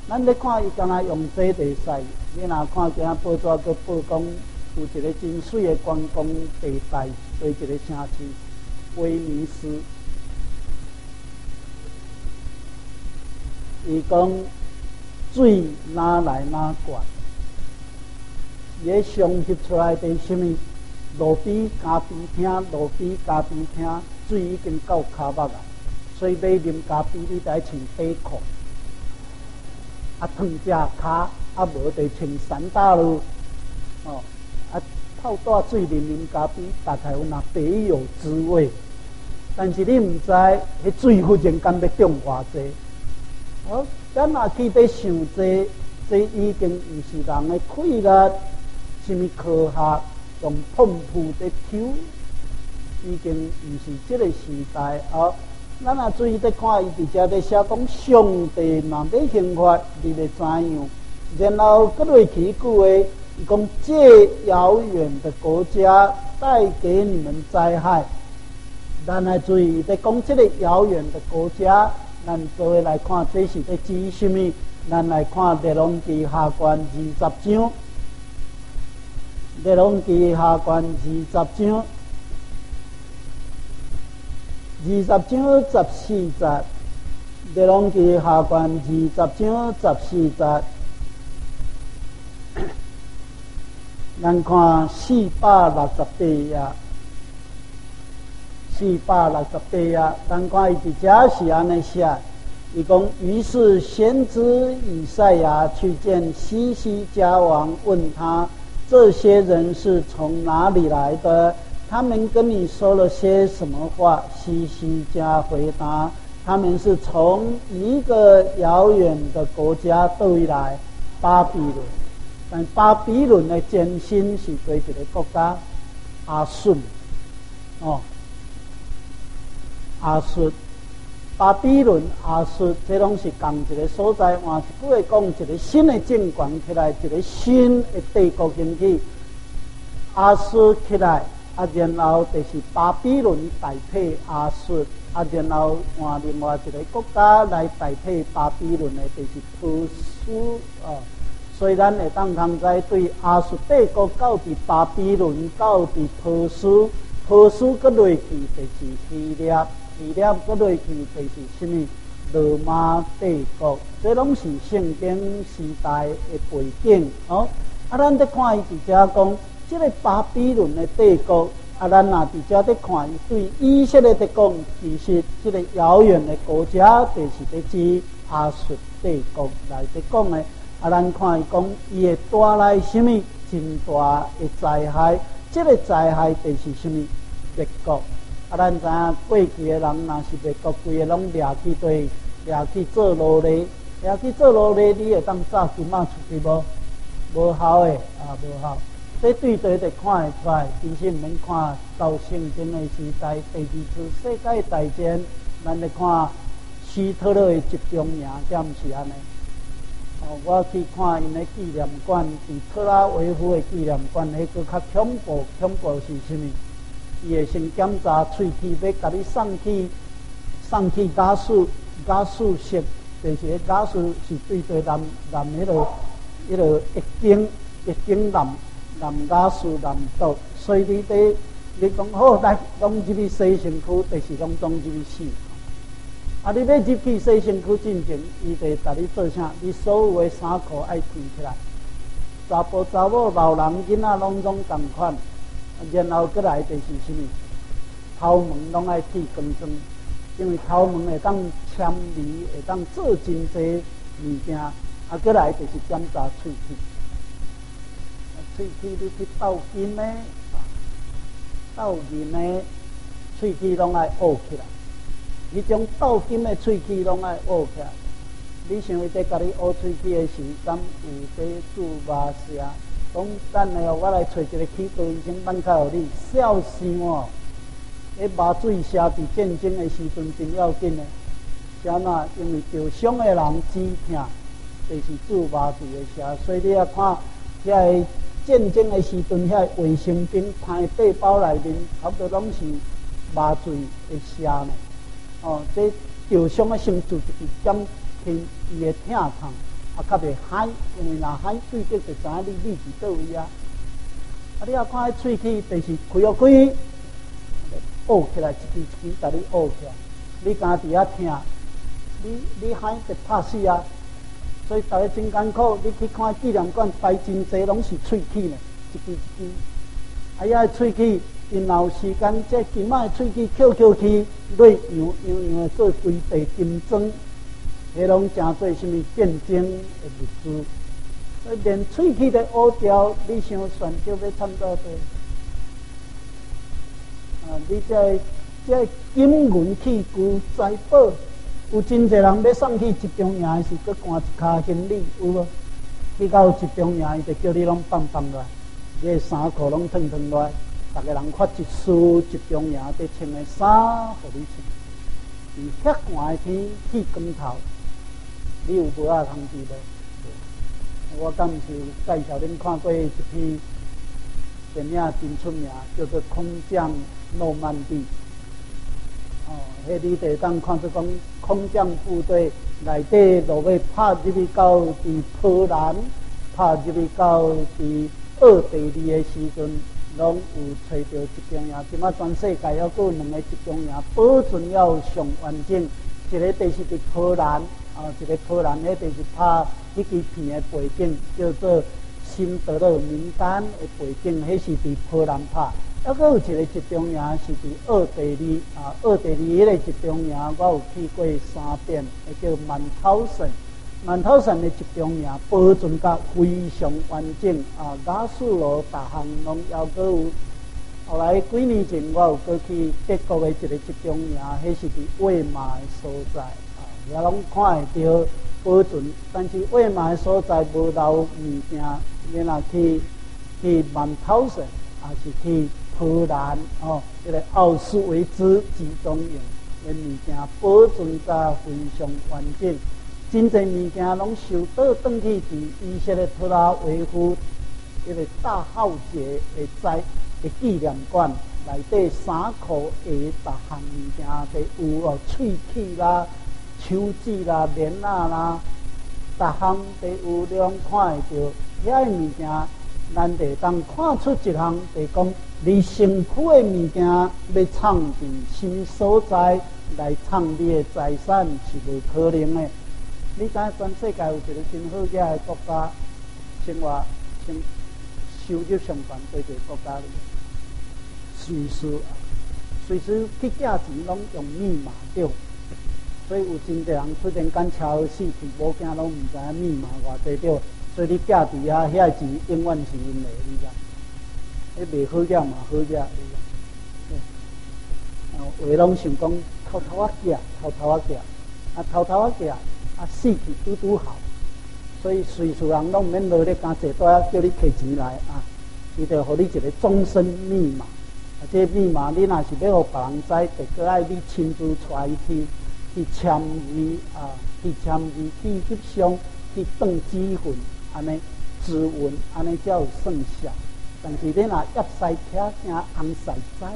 咱咧看伊敢若用这地势，你若看今仔报纸佮报讲有一个真水的观光地带，对一个城市威尼斯，伊讲水哪来哪管，伊咧上翕出来的什么路边咖啡厅，路边咖啡厅水已经到骹目啊，所以要啉咖啡你得穿短裤。啊，烫只骹，啊无得穿三打咯，哦，啊泡大水啉咖啡，大概有那别有滋味。但是你唔知，迄水忽然间要中偌济，哦，咱若去要想这已经唔是人的快乐，什么科学用碰扑在抽，已经唔是这个时代哦。咱若注意在看，伊伫遮咧写讲上帝若要刑罚，你会怎样？然后搁落去一句话，伊讲这遥远的国家带给你们灾害。咱来注意在讲这个遥远的国家，咱做伙来看这是在指什么？咱来看列王记下卷20章，列王记下卷20章。20章14節，列王記下卷20章14節，咱看468頁，468頁，咱看伊伫遮是安尼寫，伊講於是先知以賽亞去見西西家王，問他這些人是從哪裡來的？他們跟你說了些什麼話？西西家回答：他們是從一個遙遠的國家對來，巴比倫。但巴比倫的前身是對一個國家亞述，哦，亞述、巴比倫、亞述，這攏是同一個所在。換一句話講，一個新的政權起來，一個新的帝國興起，亞述起來。啊，然後就是巴比倫代替亞述，啊，然後換另外一個國家來代替巴比倫的，就是波斯啊。所以咱會當通知對亞述帝國到佇巴比倫，到佇波斯，波斯閣落去就是希臘，希臘閣落去就是什麼羅馬帝國，這攏是聖經時代的背景哦。啊，咱在看伊伫遮講。這個巴比倫的帝國，啊，咱若伫遮咧看，伊對以色列嚟講，其實這個遙遠的國家，就是咧指亞述帝國來咧講的。啊，咱看伊講，伊會帶來什麼真大的災害？這個災害就是什麼滅國？啊，咱知影過去的人，若是滅國，規個攏掠去對，掠去做奴隸，掠去做奴隸，你會當炸金仔出去無？無效的啊，無效。這對對的看會出來，其實唔免看到聖經的時代，第二次世界大戰，咱來看希特勒的集中營，這唔是安尼。哦，我去看因的紀念館，伫特拉維夫的紀念館，迄個較恐怖，恐怖是什麼？伊會先檢查喙齒，要甲你送去加速室，就是迄加速是對對淋迄個液晶淋加速淋毒，所以你講好來攏入去西城區，就是攏總入去死。啊，你要入去西城區進前，伊就甲你做啥？你所有的衫褲愛脫起來，查甫查某、老人囡仔攏同款。然後過來就是什麼？頭毛攏愛剃光光，因為頭毛會當纖維，會當做真濟物件。啊，過來就是檢查喙齒。喙齒你去鬥金的，鬥銀的，喙齒攏愛烏起來。迄種鬥金的喙齒攏愛烏起來。你想伊在甲你烏喙齒的時，敢有在做麻痟？講等下我來找一個齒科醫生辦卡予你，笑死我！迄麻醉射佇戰爭的時陣真要緊的，啥呐？因為受傷的人止痛，就是做麻醉的射，所以你要看遐個。戰爭的時陣，遐衛生兵派背包內面，差不多攏是麻醉的射呢。哦，這受傷的先做一支減輕伊的疼痛， 较袂海，因为若海对着就知影你是倒位啊。啊，你啊看迄喙齿，就是开哦开，拗起来一支一支，甲你拗起来，你敢伫遐听，你海就拍死啊！所以大家真艰苦，你去看纪念馆摆真济，拢是喙齿呢，一支一支。啊，遐喙齿，因若有时间，这今仔喙齿翘去，落样的做规地金装，迄拢诚做什么见证的日子。所以连喙齿都乌掉，你想选择要参多少？啊，你这金银器具财宝。有真侪人要送去集中营时，佮赶一卡行李，有无？去到集中营，伊就叫你拢放落来，你的衫裤拢脱落来，逐个人发一束集中营得穿的衫，互你穿。伊遐寒的天，剃光头，你有无啊通知无？我敢毋是介绍恁看过一篇电影真出名，叫做《空降诺曼底》。哦，迄你得当看出讲空降部队内底落尾拍入去到伫波兰，拍入去到伫奥地利的时阵，拢有找到集中营。即马全世界还有两个集中营，保存要上完整。一个就是伫波兰，一个波兰迄就是拍迄支片的背景，叫做《辛德勒名单》的背景，迄是伫波兰拍。还佫有一个集中营是伫奥地利，奥地利迄个集中营我有去过3遍，叫曼涛森。曼涛森的集中营保存甲非常完整，雅素罗逐项拢还佫有。后来几年前我有过去德国的一个集中营，迄是伫魏玛的所在，也拢看会到保存。但是魏玛的所在无留物件，你若去曼涛森，也是去荷兰迄个奥斯维兹集中营的物件保存甲非常完整，真侪物件拢收倒转去伫以色列特拉维夫迄个大浩劫的纪念馆内底，衫裤鞋逐项物件都有喙齿啦、手指啦、棉仔啦，逐项都有，你拢看会到。遐物件，咱得当看出一项，就是讲你身躯的物件要藏伫什么所在来藏你的财产是无可能的。你知全世界有一个真好惹的国家，生活收入上悬最侪国家里，瑞士。瑞士去寄钱拢用密码对，所以有真侪人突然间超死去，无惊拢毋知影密码偌济对，所以你寄伫遐，遐钱永远是因的，你知？迄袂好惹嘛，好惹。话拢想讲偷偷仔寄，偷偷仔寄，死去拄拄好。所以瑞士人拢毋免落咧敢坐倒仔叫你摕钱来伊就互你一个终身密码。这密码你若是要互别人知，就搁爱你亲自带伊去签字去签字去翕相去转指纹，安尼指纹安尼才有算效。但是你若叶西徛惊红西知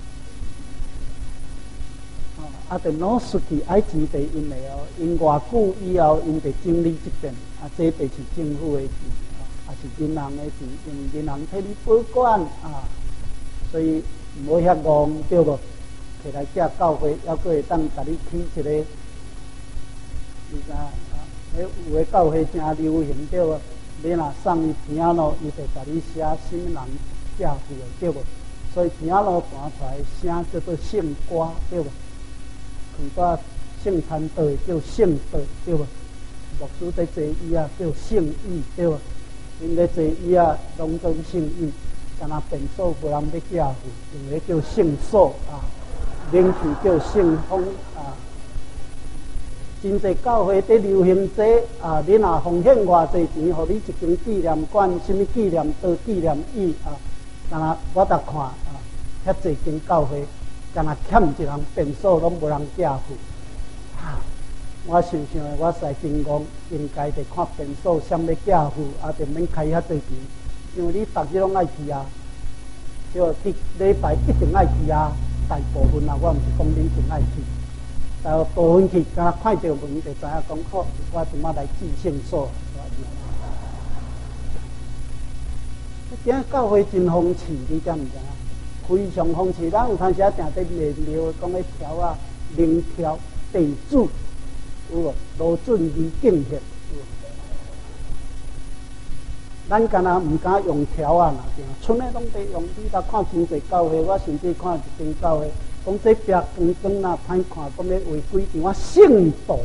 就攞出去爱钱就因的因偌久以后，因就整理一遍这就是政府的钱也是银行的钱，因为银行替你保管所以唔好遐戆对无？摕来寄教会，还佫会当甲你起一个，你知有的教会真流行对无？你若送伊片仔咯，伊就甲你写什么人寄付的对无？所以片仔咯弹出来声叫做圣歌对无？很多圣餐道叫圣道对无？牧师在坐椅叫圣意对无？因在坐椅拢做圣意，敢若便所无人要寄付，因为叫圣所名字叫圣风真侪教会在流行这你若奉献偌济钱，互你一间纪念馆，什么纪念道、纪念椅敢若我逐看遐济间教会，敢若欠一项便所拢无人寄付我想想的，我实在真讲，应该得看便所啥要寄付，就免开遐济钱，因为你逐日拢爱去就去礼拜一定爱去大部分我毋是讲你一定爱去。大部分去，敢若看到门就知影讲好，我即马来至圣所，是吧？ 今教会真风气，你知唔知啊？非常风气，咱有当时啊，定在练庙讲咧条啊，灵条地主，有无？罗准仪敬献，有无？咱敢若唔敢用条啊，村诶拢在用。你甲看真济教会，我甚至看一间教会，讲这壁光光啊，歹看，讲咧为几场啊圣道、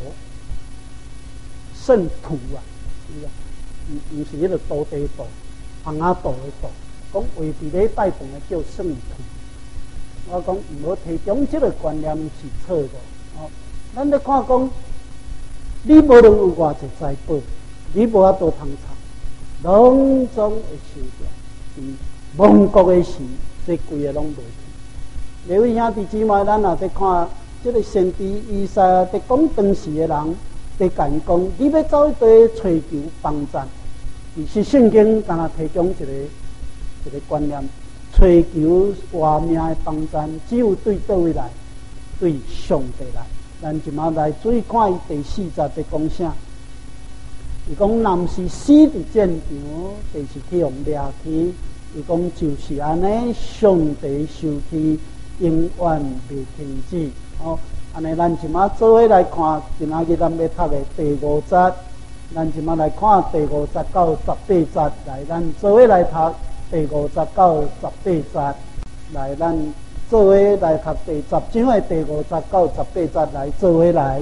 圣徒啊，是啊，唔是迄个道地道。红阿道的道，讲为伫咧拜堂的叫圣徒。我讲唔好提倡这个观念是错的。哦，咱咧看讲，你无论有偌济财宝，你无法度通查，拢总会收掉。是亡国的事，这规个拢无去。各位兄弟姊妹，咱也在看这个先知以赛亚在讲当时的人，在讲你要走去追求帮助。其实圣经敢若提供一个观念，追求活命的帮助，只有对倒位来，对上帝来。咱即马来注意看伊第40节讲啥？伊讲男是死伫战场，第是去用掠去。伊讲就是安尼，上帝受气永远未停止。好，安尼咱即马做伙来看，今仔日咱要读的第5节。咱即马来看第5节到18节，来咱做伙来读第5节到18节，来咱做伙来读第10章的第5节到18节，来做伙来。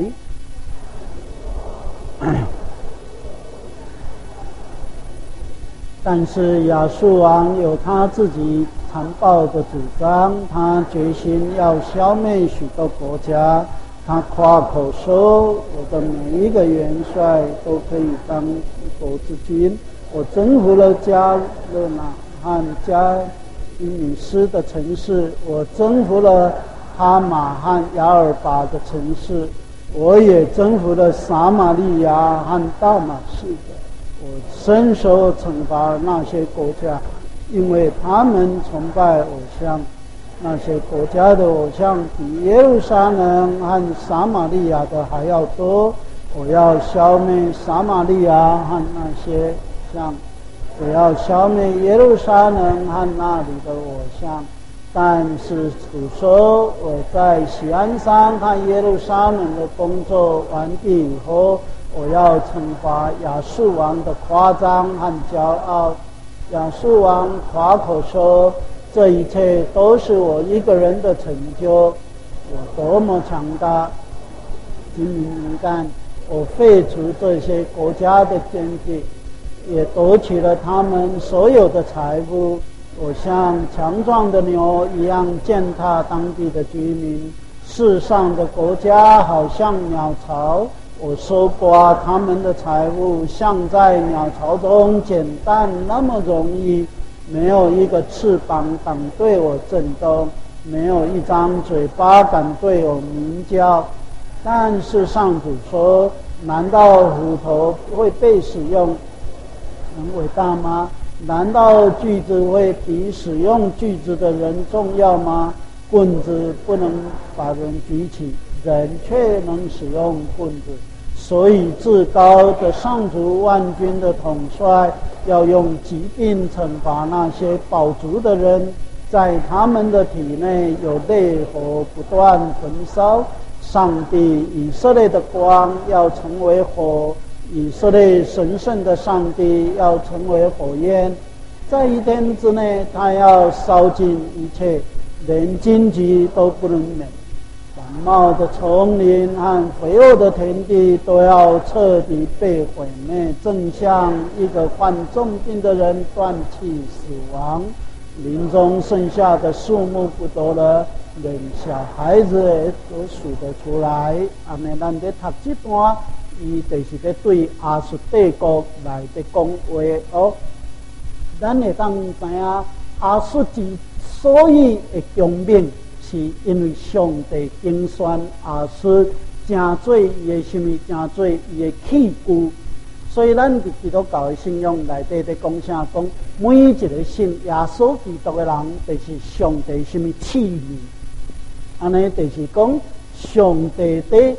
但是亚述王有他自己残暴的主张，他决心要消灭许多国家。他夸口说：“我的每一个元帅都可以当一国之君。我征服了加勒纳和加伊米斯的城市，我征服了哈马和亚尔巴的城市，我也征服了撒玛利亚和大马士革。我伸手惩罚那些国家，因为他们崇拜偶像。那些国家的偶像比耶路撒冷和撒玛利亚的还要多。我要消灭撒玛利亚和那些像，我要消灭耶路撒冷和那里的偶像。但是主说，我在锡安山和耶路撒冷的工作完毕以后，我要惩罚亚述王的夸张和骄傲。亚述王夸口说，这一切都是我一个人的成就，我多么强大！精明能干，我废除这些国家的经济，也夺取了他们所有的财富。我像强壮的牛一样践踏当地的居民，世上的国家好像鸟巢，我收刮他们的财物，像在鸟巢中捡蛋那么容易。没有一个翅膀敢对我震动，没有一张嘴巴敢对我鸣叫。但是上主说，难道斧头会被使用很伟大吗？难道锯子会比使用锯子的人重要吗？棍子不能把人举起，人却能使用棍子。所以至高的上主万军的统帅要用疾病惩罚那些饱足的人，在他们的体内有烈火不断焚烧。上帝以色列的光要成为火，以色列神圣的上帝要成为火焰。在一天之内，他要烧尽一切，连荆棘都不能免。繁茂的丛林和肥沃的田地都要彻底被毁灭，正像一个患重病的人断气死亡。林中剩下的树木不多了，连小孩子也都数得出来。安尼，咱在读这段，伊就是在对亚述帝国来在讲话哦。咱会当知影，亚述之所以会强猛，是因为上帝竞选亚述，正做伊的什么？正做伊的器具。所以咱伫基督教的信仰内底在讲啥？讲每一个信耶稣基督的人，就是上帝什么器皿？安尼就是讲上帝在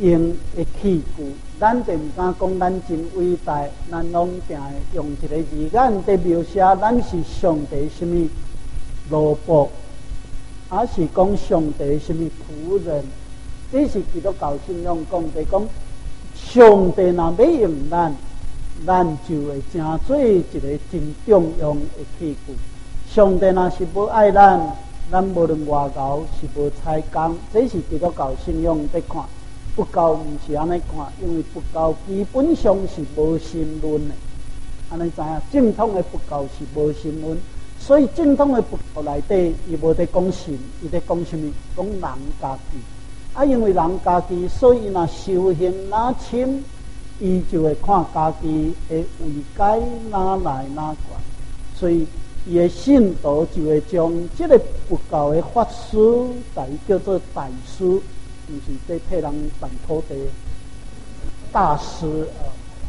用的器具，咱就唔敢讲咱真伟大，咱拢定用一个字眼在描写咱是上帝什么奴仆，还是讲上帝什么仆人？这是基督教信仰讲的，讲上帝若要用咱，咱就会成做一个真重用的器具。上帝若是不爱咱，咱无论外交是无采工，这是基督教信仰在看。佛教唔是安尼看，因为佛教基本上是无神论的。安尼知影，正统的佛教是无神论，所以正统的佛教内底，伊无在讲神，伊在讲什么？讲人家己。啊，因为人家己，所以若修行哪深，伊就会看家己的位阶哪来哪悬，所以伊的信徒就会将这个佛教的法师，大叫做大师，毋是在替人办土地大师啊。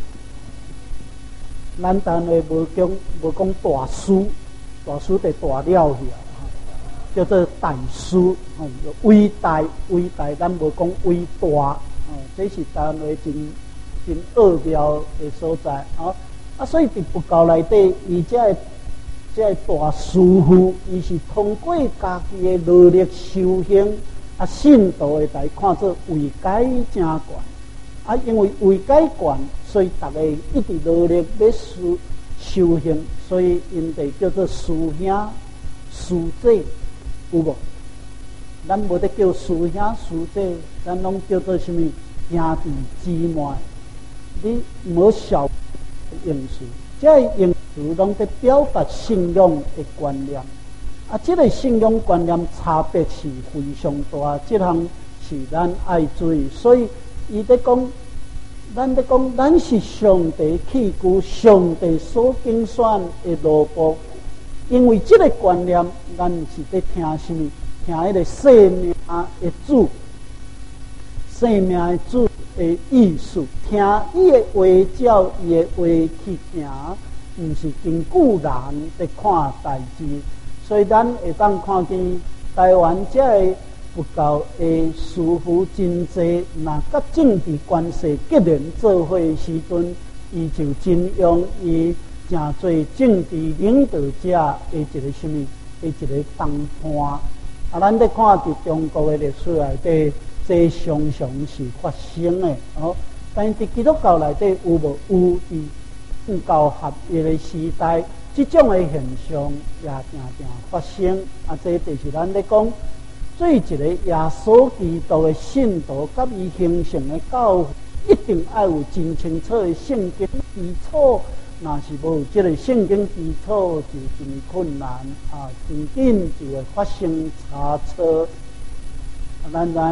咱单位无讲大师，大师得大了去啊。叫做大师，伟大，咱无讲伟大，这是单位真奥妙的所在啊！所以伫佛教内底，伊这大师傅，伊是通过家己的努力修行，啊，信徒会来看作位阶真悬啊！因为位阶悬，所以大家一直努力要修行，所以因哋叫做师兄、师姐。有无？咱无得叫师兄师姐，咱拢叫做什么兄弟姊妹。你无小用词，这用词拢在表达信仰的观念。啊，这个信仰观念差别是非常大，这项是咱爱注意。所以伊在讲，咱在讲，咱是上帝器具，上帝所拣选的奴仆。因为这个观念，咱是在听什么？听迄个生命的主，生命的主的意思，听伊的话，照伊的话去行，毋是根据人在看代志。所以咱会当看见台湾这个佛教的师傅真济，若甲政治关系结连做伙的时阵，伊就真用伊。真做政治领导者的一个什么的一个谈判啊，咱在看伫中国的历史内底，这常常是发生的但是伫基督教内底有无？有伫佛教合一的时代，这种的现象也常常发生啊。这就是咱在讲，做一个耶稣基督的信徒，甲伊形成的教会，一定要有真清楚的圣经基础。若是无有这个圣经基础，就真困难啊！真紧就会发生差错。咱知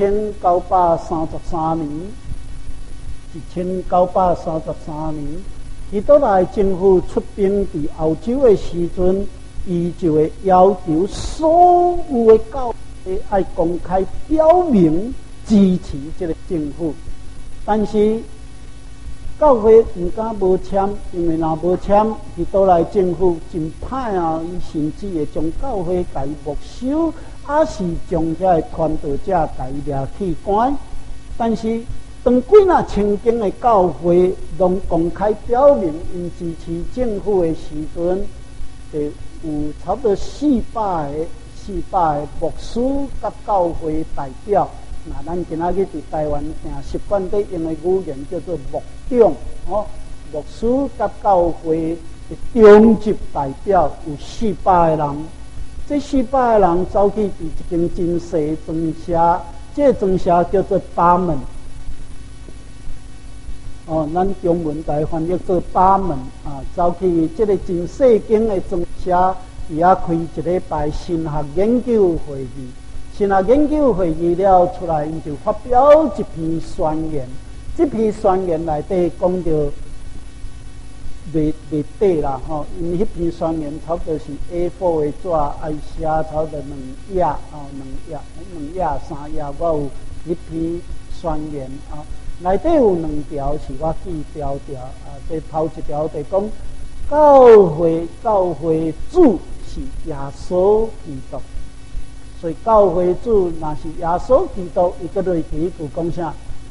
1933年，希特勒政府出兵伫欧洲的时阵，伊就会要求所有的教会要公开表明支持这个政府，但是教会唔敢无签，因为若无签，希特勒政府真歹啊！伊甚至会将教会甲伊没收，还是将遐个传道者甲伊掠去关。但是当几若曾经的教会拢公开表明因支持政府的时阵，就有差不多400个牧师甲教会代表。那咱今仔日伫台湾定习惯在用的语言叫做牧长牧师甲教会的中级代表有400个人，这400个人走去伫一间真细庄社，这个庄社叫做巴门咱中文台翻译做巴门啊，走去这个真细间的庄社，伊遐开一礼拜神学研究会议。神学研究会议了出来，因就发表一篇宣言。这篇宣言内底讲到袂短啦因为迄篇宣言差不多是 A4 的纸，爱写差不多2页2页3页，我有一篇宣言内底有2条是我记条这头一条就讲教会主是耶稣基督。所以教会主若是耶稣基督，伊个类其就讲啥？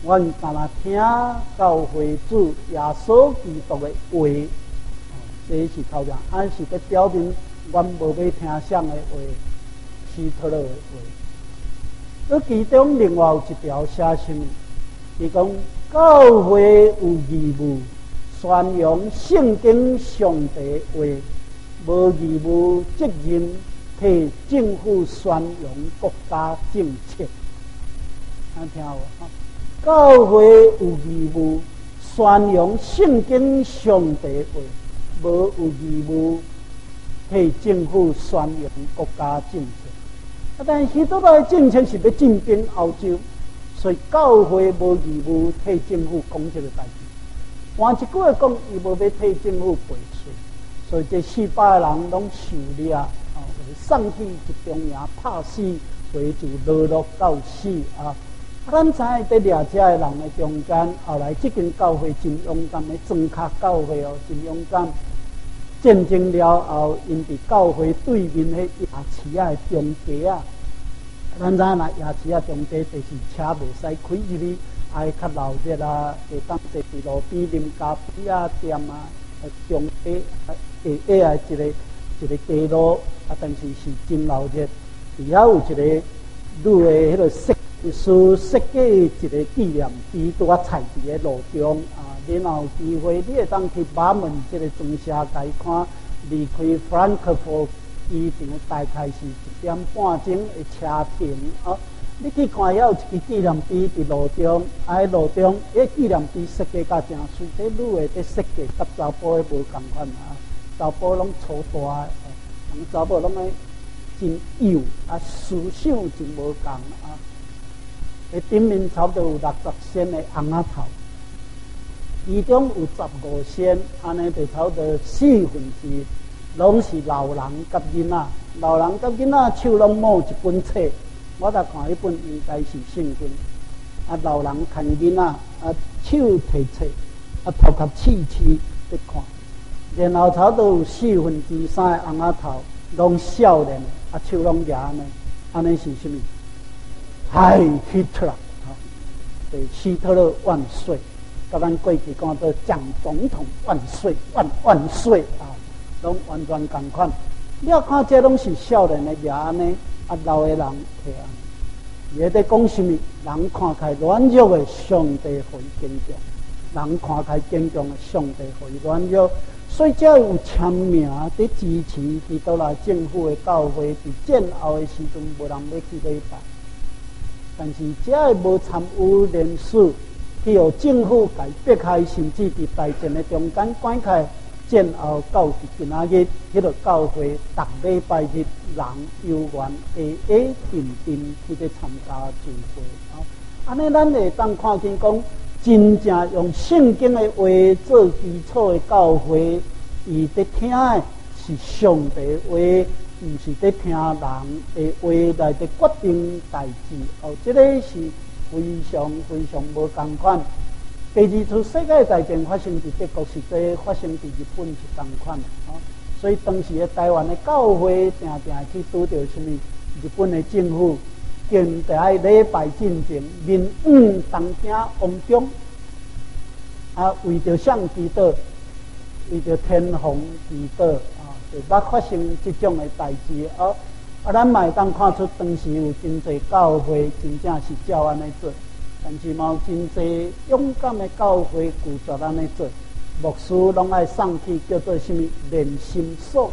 阮敢若听教会主耶稣基督的话，这是头样，俺是在表明阮无要听谁的话，希特勒的话。其中另外有一条写什么？伊讲教会有义务宣扬圣经上帝话，无义务责任替政府宣扬国家政策。咱听有？教会有义务宣扬圣经上帝话，无有义务替政府宣扬国家政策。但许多的政策是要进兵欧洲，所以教会无义务替政府讲这个代志。换一句话讲，伊无要替政府背书，所以这400个人拢受掠，送去一中营拍死，所以就落落到死啊！咱知影在掠这的人的中间，后来这间教会真勇敢的庄卡教会哦，真勇敢。战争了后，因伫教会对面迄牙齿啊中街啊，咱知影啦，牙齿啊中街就是车袂使开入去，爱较闹热啊，会当坐伫路边啉咖啡啊店啊，中街下啊一个街路啊，但是是真闹热。底下有一个女的迄个设计一个纪念碑，拄啊踩伫个路中啊。然后有机会，你会当去马门这个专车来看，离开弗兰克福机场大概是1点半钟的车程啊。你去看，遐有一个纪念碑伫路中，路中，纪念碑设计甲真水，这女的在设计，甲查甫的无共款啊。查甫拢粗大的，查甫拢爱真幼啊，思想真无共啊。顶面差不多有60仙的红仔头。其中有15仙，安尼就差不多1/4，拢是老人甲囡仔。老人甲囡仔手拢摸一本册，我才看迄本应该是圣经。啊，老人看囡仔，啊手提册，啊头壳试在看。然后差不多有3/4的红仔头，拢少年，啊手拢举呢，安尼是什么？嗨，希特勒，对，希特勒万岁！甲咱过去讲做蒋总统万岁万岁啊，拢完全同款。你要看这拢是少年的举安尼，啊老的人摕安尼。伊在讲什么？人看起来软弱的，上帝互伊坚强；人看起来坚强的，上帝互伊软弱。所以才有签名在支持基督教政府的教会，伫战后的时阵无人要去礼拜。但是这个无参与联署，去互政府甲逼开，甚至伫大战的中间关开，战后到今仔日，迄个教会逐礼拜日人有缘定去咧参加聚会啊。安尼咱会当看见讲，真正用圣经的话做基础的教会，伊伫听的是上帝的话。毋是在听人的话来在决定代志哦，这个是非常无共款。第二次世界大战发生伫德国是这发生伫日本是共款哦，所以当时的台湾的教会定去拄着什么日本的政府，建在礼拜进前民当惊王中啊，为着向基督，为着天皇基督。捌发生这种的代志咱嘛会当看出当时有真侪教会真正是照安尼做，但是嘛有真侪勇敢的教会拒绝安尼做，牧师拢爱送去叫做什么练心所。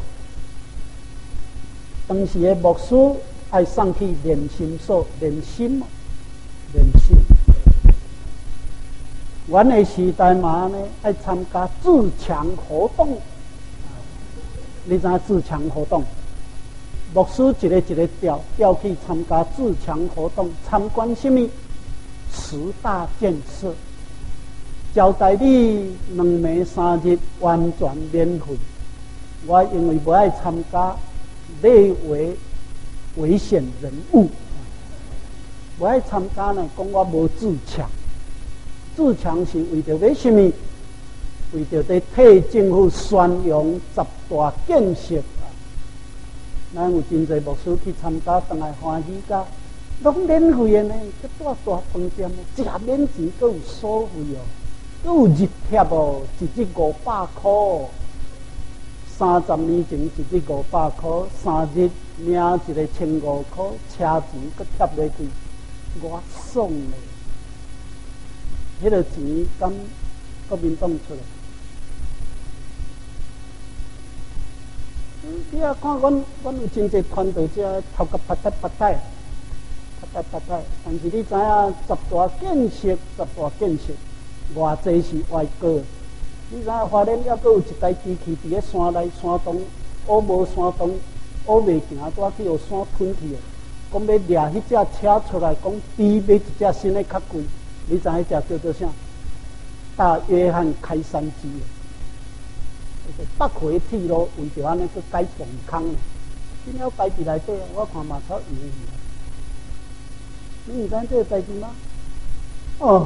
当时的牧师爱送去练心所练心。原的时代嘛呢，爱参加自强活动。你知影自强活动？牧师一个调去参加自强活动，参观什么10大建设，交代你2暝3日完全免费。我因为不爱参加，列为危险人物。不爱参加呢，讲我无自强。自强是为着要什么？为着在替政府宣扬10大建设啊，咱有真侪牧师去参加，当来欢喜甲， 拢免费的呢，去住大饭店，食免钱，阁有收费哦，阁有日贴哦，一日500块，30年前一日500块，3日领一个1500块，车钱阁贴落去，我爽嘞！迄个钱敢国民党出来？你啊看，阮有真济团队遮头壳拍拍，但是你知影，十大建设，偌济是外国。你知影，花莲还阁有一台机器伫咧山内山东，乌无山东，乌袂行，拄去互山吞去。讲要掠迄只车出来，讲比买一只新的较贵。你知影迄只叫做啥？大约翰开山机。北回铁路为着安尼去改崩坑呢，真了改伫内底，我看嘛超有意义。你毋知这个代志吗？哦，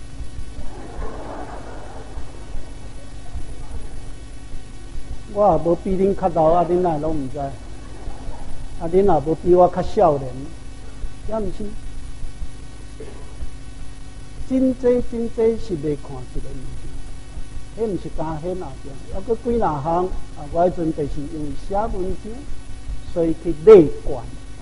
我也无比恁较老，啊，恁也拢毋知，啊，恁也无比我较少年，也毋是，真济是袂看一个物件。迄毋是单迄哪件，还佫几哪项啊？我迄阵就是因为写文章，所以去内观。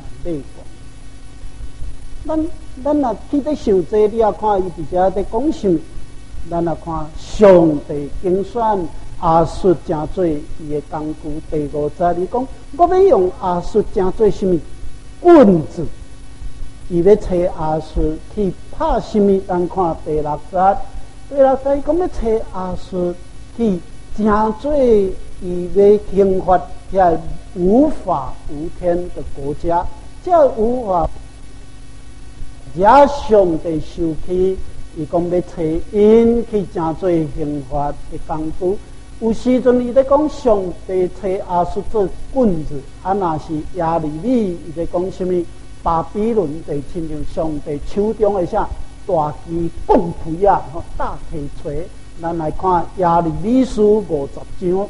咱若去咧想这，你也看伊伫遮咧讲什么？咱也看上帝精选阿术真做伊的工具。第50，你讲我要用阿术真做什么棍子？伊要找阿术去拍什么？咱看第60。第60讲要找阿术去真做伊要兴发遐无法无天的国家，这无法。也上帝受气，伊讲要找因去真做刑罚的工具。有时阵伊咧讲上帝找亚述做棍子，啊，若是亚利米，伊咧讲什么？巴比伦就亲像上帝手中的啥大旗棒槌啊，大铁锤。咱来看亚利米书50章，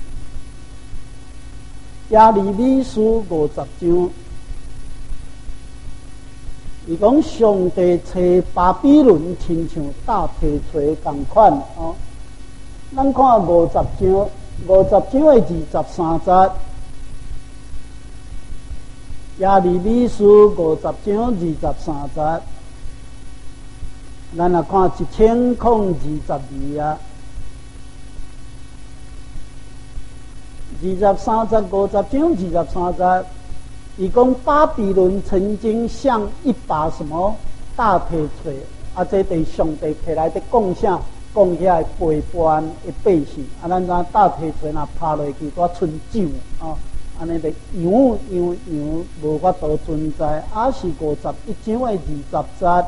亚利米书50章。伊讲上帝找巴比伦亲像大铁锤同款哦。咱看50章的23节，亚利米书50章23节，咱来看1022啊。23节50章23节。伊讲巴比伦曾经像一把什么大铁锤，啊，这对上帝起来的讲啥？讲遐陪伴的百姓，啊，咱知大铁锤若拍落去，拄剩酒啊，安尼就扬，无法度存在。啊，是51章的20节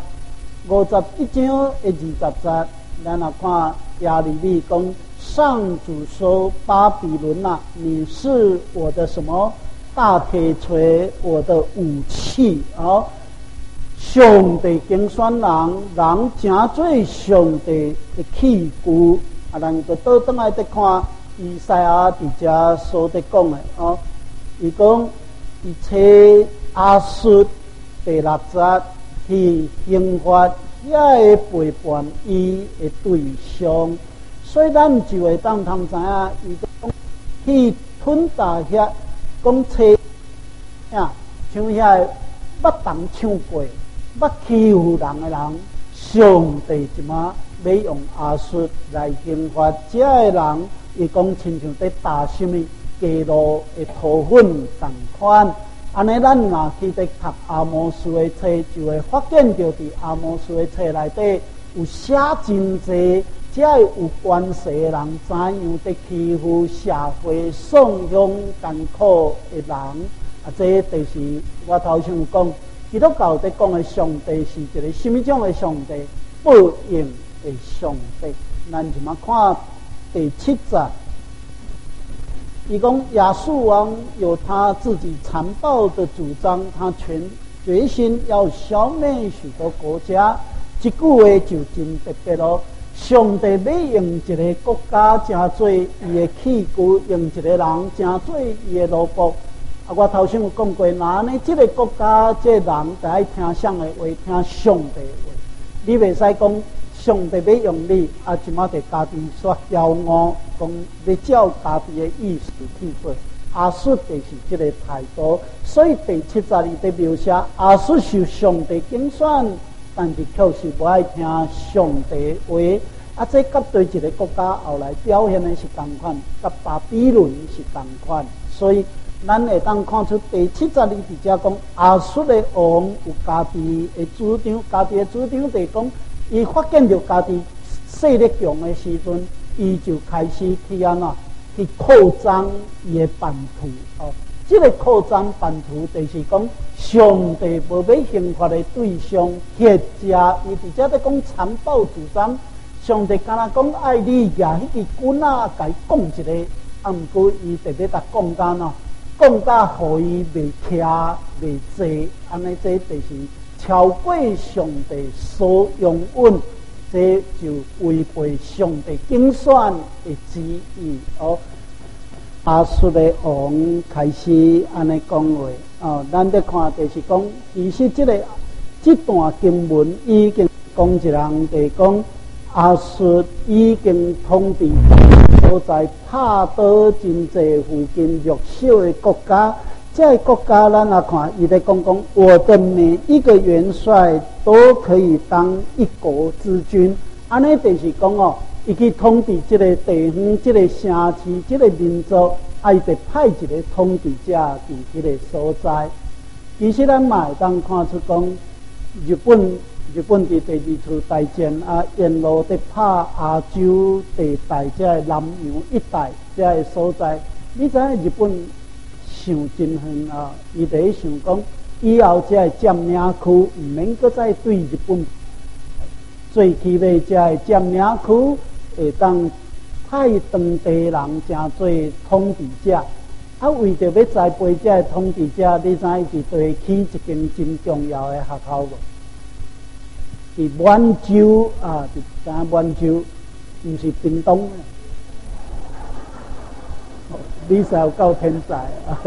，51章的20节，咱来看亚利米讲，上主说：巴比伦啊，你是我的什么？大铁锤，我的武器啊！上帝竞选人真做上帝的器具啊！咱就倒转来再看以赛亚伫遮所在讲的啊，伊讲伊找亚述第6节去刑罚遐个陪伴伊的对象，所以咱就会当通知影，伊讲去吞大遐。讲车呀，像遐捌当唱过、捌欺负人的人，上帝即马要用亚述来刑罚这个人。伊讲亲像在打什么街路的土粉同款。安尼，咱若去在读阿摩斯的册，就会发现到伫阿摩斯的册内底有写真济。只要有关系的人，怎样在欺负社会丧凶艰苦的人？啊，这就是我头先有讲，基督教在讲的上帝是一个什么种的上帝？报应的上帝。咱就嘛看第7节，伊讲亚述王有他自己残暴的主张，他决心要消灭许多国家。这句话就真特别咯。上帝要用一个国家，真做伊的器具；用一个人，真做伊的奴仆。 我头先有讲过，那呢，这个国家这个人就爱听谁的话，听上帝的话。你袂使讲上帝要用你，即马就家己说骄傲，讲要照家己的意思去做。亚述就是这个态度，所以第72在描写亚述受上帝拣选，但是却是不爱听上帝话。这甲对一个国家后来表现的是同款，甲巴比伦是同款。所以咱会当看出第72伫遮讲亚述的王有家己的主张，家己的主张就是讲，伊发现到家己势力强的时阵，伊就开始去安怎？去扩张伊的版图这个扩张版图就是讲，上帝无要刑罚的对象，或者伊伫遮在讲残暴主张，上帝敢若讲爱你举迄支棍甲伊讲一个，毋过伊特别甲讲干讲甲互伊袂徛袂坐，安尼这就是超过上帝所容允。这就违背上帝拣选的旨意亚述的王开始安尼讲话咱得看就是讲，其实这段经文已经讲一人就是讲，亚述已经统治所在帕多真济附近弱小的国家。这个国家咱来看，伊在讲我的每一个元帅都可以当一国之君。安尼就是讲伊去统治这个地方、这个城市、这个民族，伊得派一个统治者伫这个所在。其实咱嘛会当看出讲，日本伫第二次大战沿路在拍亚洲地带这个南洋一带这个所在，你知影日本想真远伊在想讲，以后这个占领区毋免搁再对日本。最起码这个占领区会当派当地人诚做统治者，为着要栽培这个统治者，你知影伊伫起一间真重要的学校无？伫满洲知影满洲，毋是屏东你实有够天才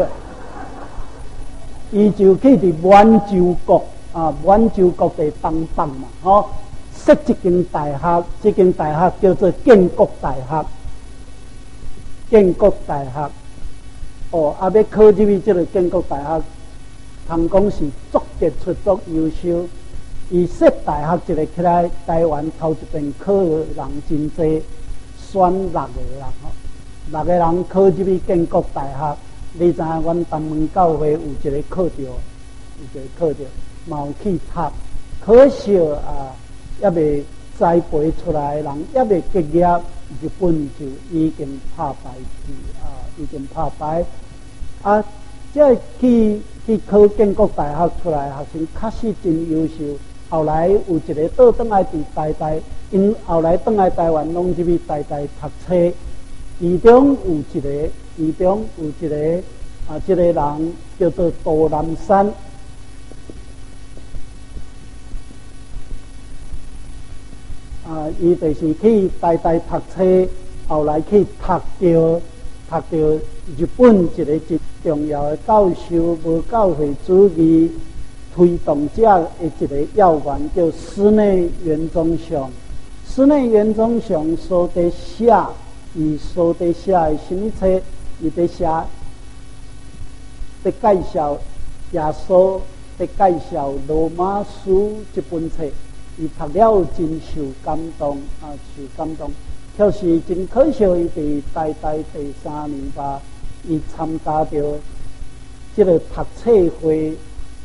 伊就去伫满洲国满洲国的东北嘛，设一间大学，这间大学叫做建国大学。建国大学，要考入去这个建国大学，通讲是足杰出、足优秀。伊设大学一个起来，台湾头一遍考的人真多，选6个人，6个人考入去建国大学。你知影，阮东门教会有一个考着，嘛有去读，可惜还未栽培出来的人，还未结业，日本就已经拍败已经拍败。这去考建国大学出来的学生，确实真优秀。后来有一个倒转来伫台，因后来转来台湾，拢入去台读册。其中有一个，这个人叫做杜南山。伊就是去台读册，后来去读到日本一个真重要的教授，无教会主义推动者的一个要员，叫室内元忠雄。室内元忠雄所在写，伊所在写的什么册？伊在写，在介绍耶稣，在介绍罗马书这本册。伊读了真受感动受感动。可是真可惜，伊伫台第3年吧，伊参加着这个读册会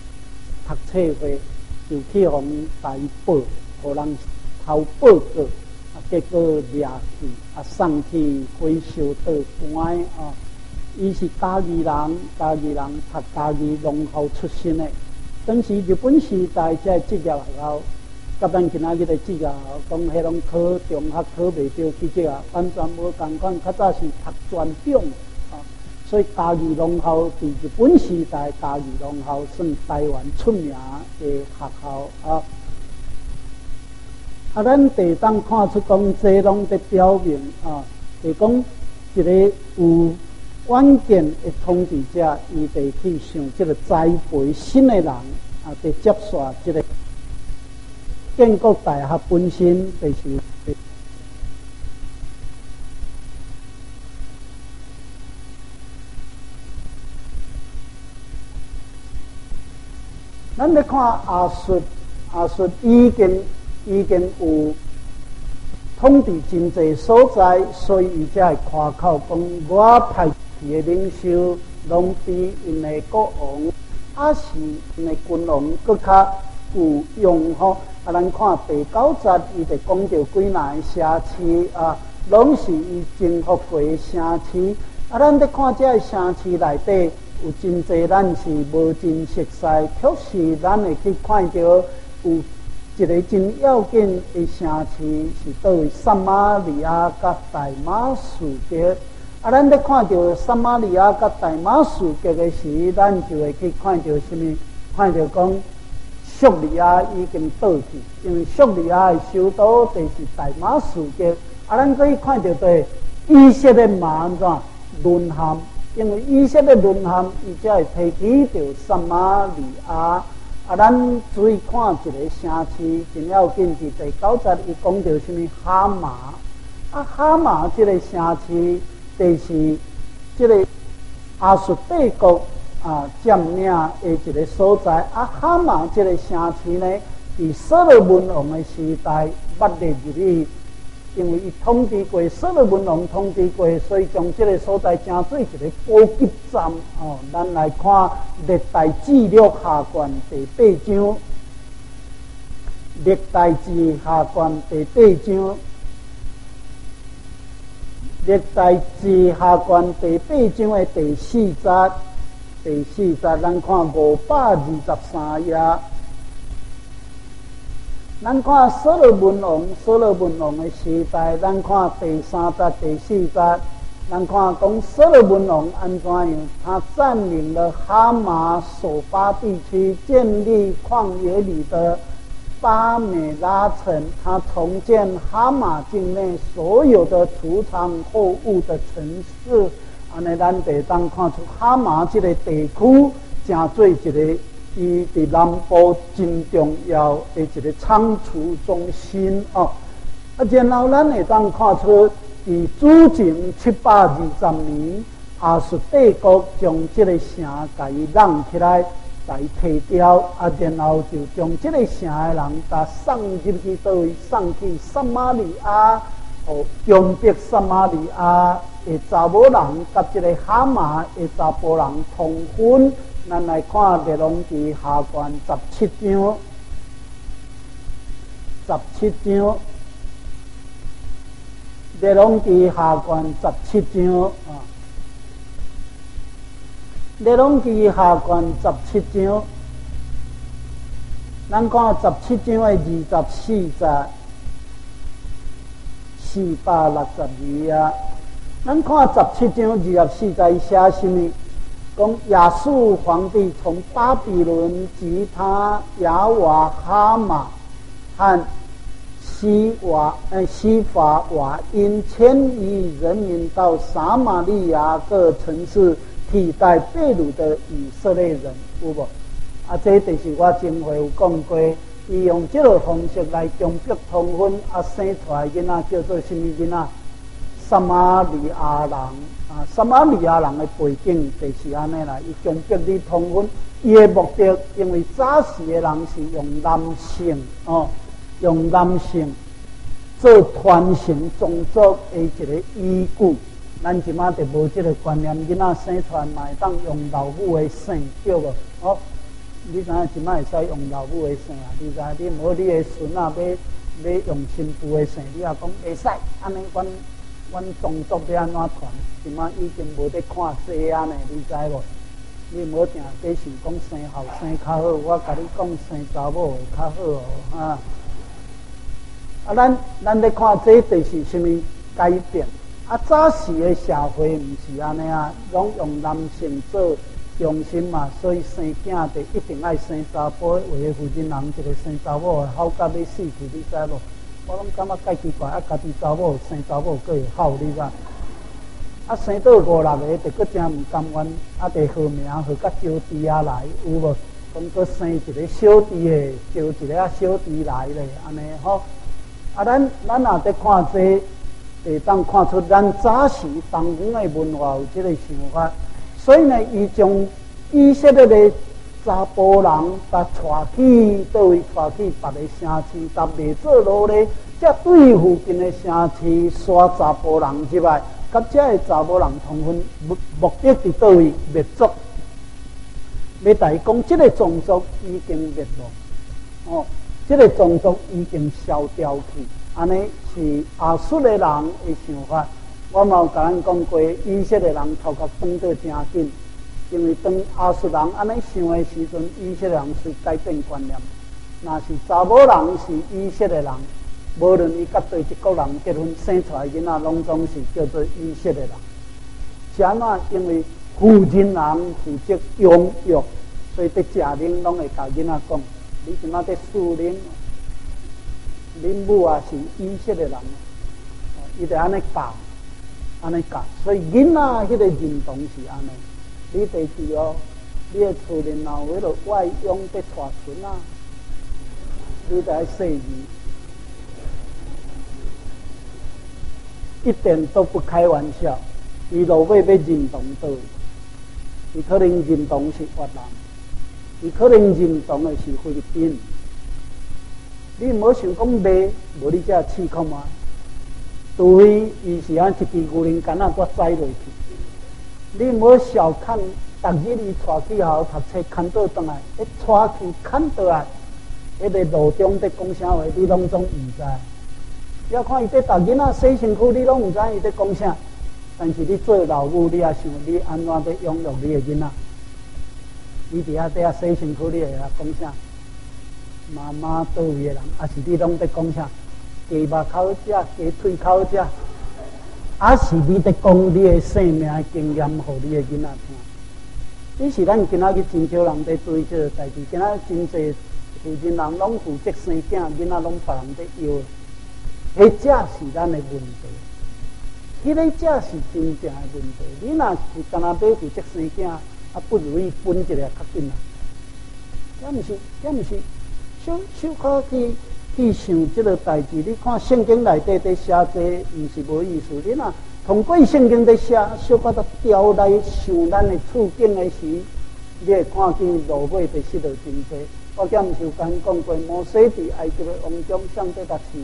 就去互台报，互人投报告，结果掠去送去回收道关伊是嘉义人，读嘉义农校出身的。当时日本时代这职业学校。甲咱今仔日的职业讲，迄种考中学考袂着去职业，完全无共款。较早是读专长所以嘉义农校伫日本时代，嘉义农校算台湾出名的学校咱地当看出讲，这拢在表明就讲一个有远见的统治者，伊得去想这个栽培新的人，啊，得接续这个建国大学本身就是。咱咧看阿术已经有统治真济所在，所以伊才会夸口讲，我派去的领袖拢比因的国王，还是因的君王搁较有用吼。啊，咱看第9节，伊就讲到几哪个城市啊，拢是伊征服过的城市。啊，咱咧看这个城市内底。有真济咱是无真熟悉，确实咱会去看到有一个真要紧的城市是倒位撒玛利亚甲大马士革。啊，咱咧看到撒玛利亚甲大马士革的时，咱就会去看到什么？看到讲叙利亚已经倒去，因为叙利亚的首都就是大马士革。啊，咱可以看到对以色列嘛安怎沦陷。因为以色列沦陷，伊才会提起到撒玛利亚。啊，咱注意看一个城市，真要紧是第9节，伊讲到什么哈马。啊，哈马这个城市，就是这个亚述帝国啊占领的一个所在。啊，哈马这个城市呢，以所罗门王的时代捌列入去。因为伊统治过，所罗门王统治过，所以将这个所在成做一个补给站。哦，咱来看历代志录下卷第8章，历代志下卷第8章，历代志下卷第8章的第4节，第4节咱看523页。咱看所罗门王的时代，咱看第3节、第4节，咱看讲所罗门王安怎样？他占领了哈马索巴地区，建立旷野里的巴美拉城，他重建哈马境内所有的储藏货物的城市。安尼，咱得当看出哈马这个地区，正做一个。伊伫南部真重要的一个仓储中心哦，啊，然后咱会当看出，伫主前720年，亚述帝国将这个城甲伊弄起来，甲伊摕掉，啊，然后就将这个城的人甲送入去倒位，送去撒玛利亚，哦，强迫撒玛利亚的查某人甲这个哈马的查甫人通婚。咱来看《列王记》下卷17章，17章，《列王记》下卷17章啊，《列王记》下卷17章，咱看17章的24节，462啊，咱看17章24节伊写什么？讲亚述皇帝从巴比伦及他亚瓦哈马和西法瓦因迁移人民到撒玛利亚各城市，替代被掳的以色列人，有无？啊，这就是我前回有讲过，伊用这个方式来强迫通婚，啊，生出来囡仔叫做什么囡仔？撒玛利亚人。啊，撒玛利亚人的背景就是安尼啦，伊强迫你通婚，伊的目的，因为早时的人是用男性哦，用男性做传承宗族的一个依据。咱即马就无这个观念，囡仔生出来嘛会当用老母的姓，对无？哦，你知影即马会使用老母的姓啊？你知你无你的孙啊要用新妇的姓，你也讲会使，安尼阮宗族要安怎传？即马已经无得看西安的，你知无？你无定在想讲生后生较好，我甲你讲生查某会较好哦，啊！啊，咱咧看这就是什么改变？啊，早时的社会毋是安尼啊，拢用男性做中心嘛，所以生囝就一定爱生查甫，为个负责人一个生查某好甲要死去，你知无？我拢感觉介奇怪，啊，家己查某生查某佫会好，你知？啊， 啊生到5、6个，就搁真唔甘愿，啊，就号名号甲招弟啊来，有无？讲搁生一个小弟的，招一个小弟来咧，安尼吼。啊，咱也在看这，会当看出咱早时东方的文化有这个想法，所以呢，伊将以色列的查甫人，甲带去倒位，带去别个城市，甲卖做奴隶，才对附近的城市刷查甫人入来，甲这个查甫人通婚，目的伫倒位灭族。要大讲，这个种族已经灭亡，哦，这个种族已经消掉去。安尼是亚述的人的想法。我嘛有甲咱讲过，以色列人头壳转到真紧，因为当亚述人安尼想的时阵，以色列人是改变观念。若是查某人是以色列人，无论伊甲对一国人结婚生出来囡仔，拢总是叫做以色列人。是安怎？因为负责人负责养育，所以伫食恁拢会甲囡仔讲：你即马伫树恁，恁母啊是以色列人，伊就安尼教，安尼教。所以囡仔迄个认同是安尼。你第二哦，你的厝里若有迄个外佣伫带孙啊，你就爱细字，一点都不开玩笑。伊落尾要认同倒，伊可能认同是越南，伊可能认同的是菲律宾。你无想讲卖，无你才试看嘛。除非伊是按一支牛铃杆仔我栽落去，你无小看，逐日伊带去校读册，牵倒转来，一带去牵倒来，迄个路中伫讲啥话，你拢总毋知。要看伊伫逐日仔洗身躯，你拢毋知伊伫讲啥。但是你做老母，你也想你安怎在养育你的囡仔？你伫遐洗身躯，你会晓讲啥？妈妈倒位的人，还是你拢在讲啥？鸡肉口食，鸡腿口食，还是你在讲你的生命经验，互你的囡仔听？这是咱今仔日真少人在做这个代志，今仔真侪负责人拢负责生囝，囡仔拢别人在要，迄才是咱的问题。迄个才是真正的问题。你若是干那要负责生囝，啊，不如意分一个较紧啦。也毋是，小可去想这个代志。你看圣经内底在写这，毋是无意思。你若通过圣经在写，小可在调来想咱的处境的时，你会看见落尾就失落真多。我今毋是有讲过，摩西伫埃及的王中上帝搭市。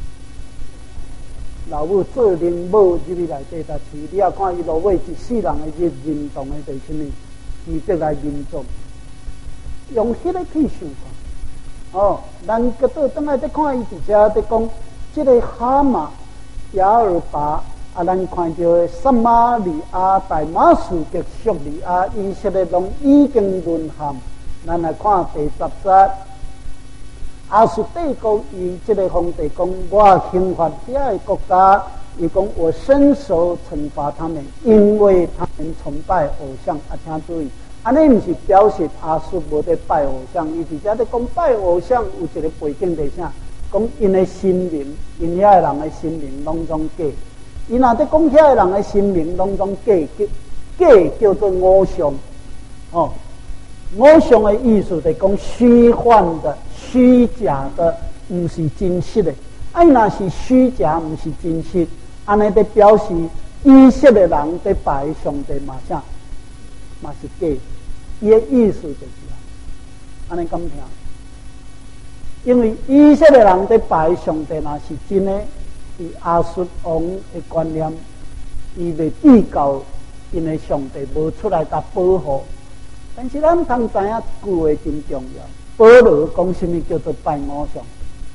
老母做灵母入去内底搭市，你也看伊落尾一世人的认同的就是什么？伊得来民众，用迄个去想看。哦，咱个倒转来再看伊伫遮在讲，这个哈马、亚尔巴啊，咱看到撒马利亚、大马士革、叙利亚、以色列拢已经沦陷。咱来看第10节。亚述帝国以这个皇帝讲，我刑罚这个国家，伊讲我伸手惩罚他们，因为他们崇拜偶像。啊，请注意，安尼毋是表示亚述无在拜偶像，伊直接在讲拜偶像有一个背景在啥？讲因的神明，因遐人的神明拢总假，伊若在讲遐人的神明拢总假，假叫做偶像。哦，偶像的意思就是讲虚幻的。虚假的，毋是真实的。啊，若是虚假，毋是真实，安尼在表示以色列人在拜上帝嘛啥，嘛是假。伊的意思就是安尼咁听。因为以色列人在拜上帝，若是真的，以亚述王的观念，伊袂比较因的上帝无出来甲保护。但是咱通知影一句话真重要。保罗讲什么叫做拜偶像？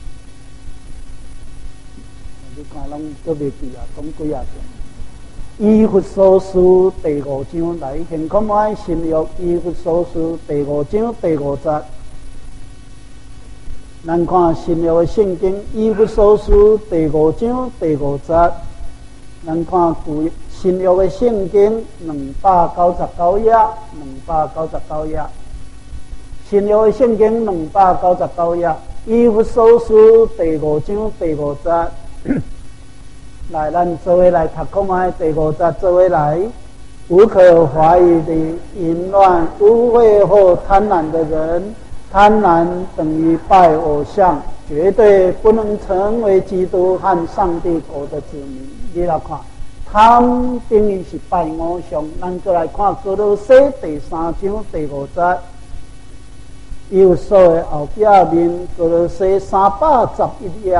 你看，拢都袂记啊，讲几啊遍。以弗所书第5章来，现看我新约以弗所书第5章第5节。咱看新约的圣经以弗所书第5章第5节。咱看旧新约的圣经299页，299页。新约的圣经299页，以弗所书第5章第5节。 来，咱做伙来读看卖第50，做伙来。无可怀疑的，淫乱、污秽或贪婪的人，贪婪等于拜偶像，绝对不能成为基督和上帝国的子民。你来看，贪等于是拜偶像。咱再来看哥罗西第3章第5节，有说的后壁面哥罗西311页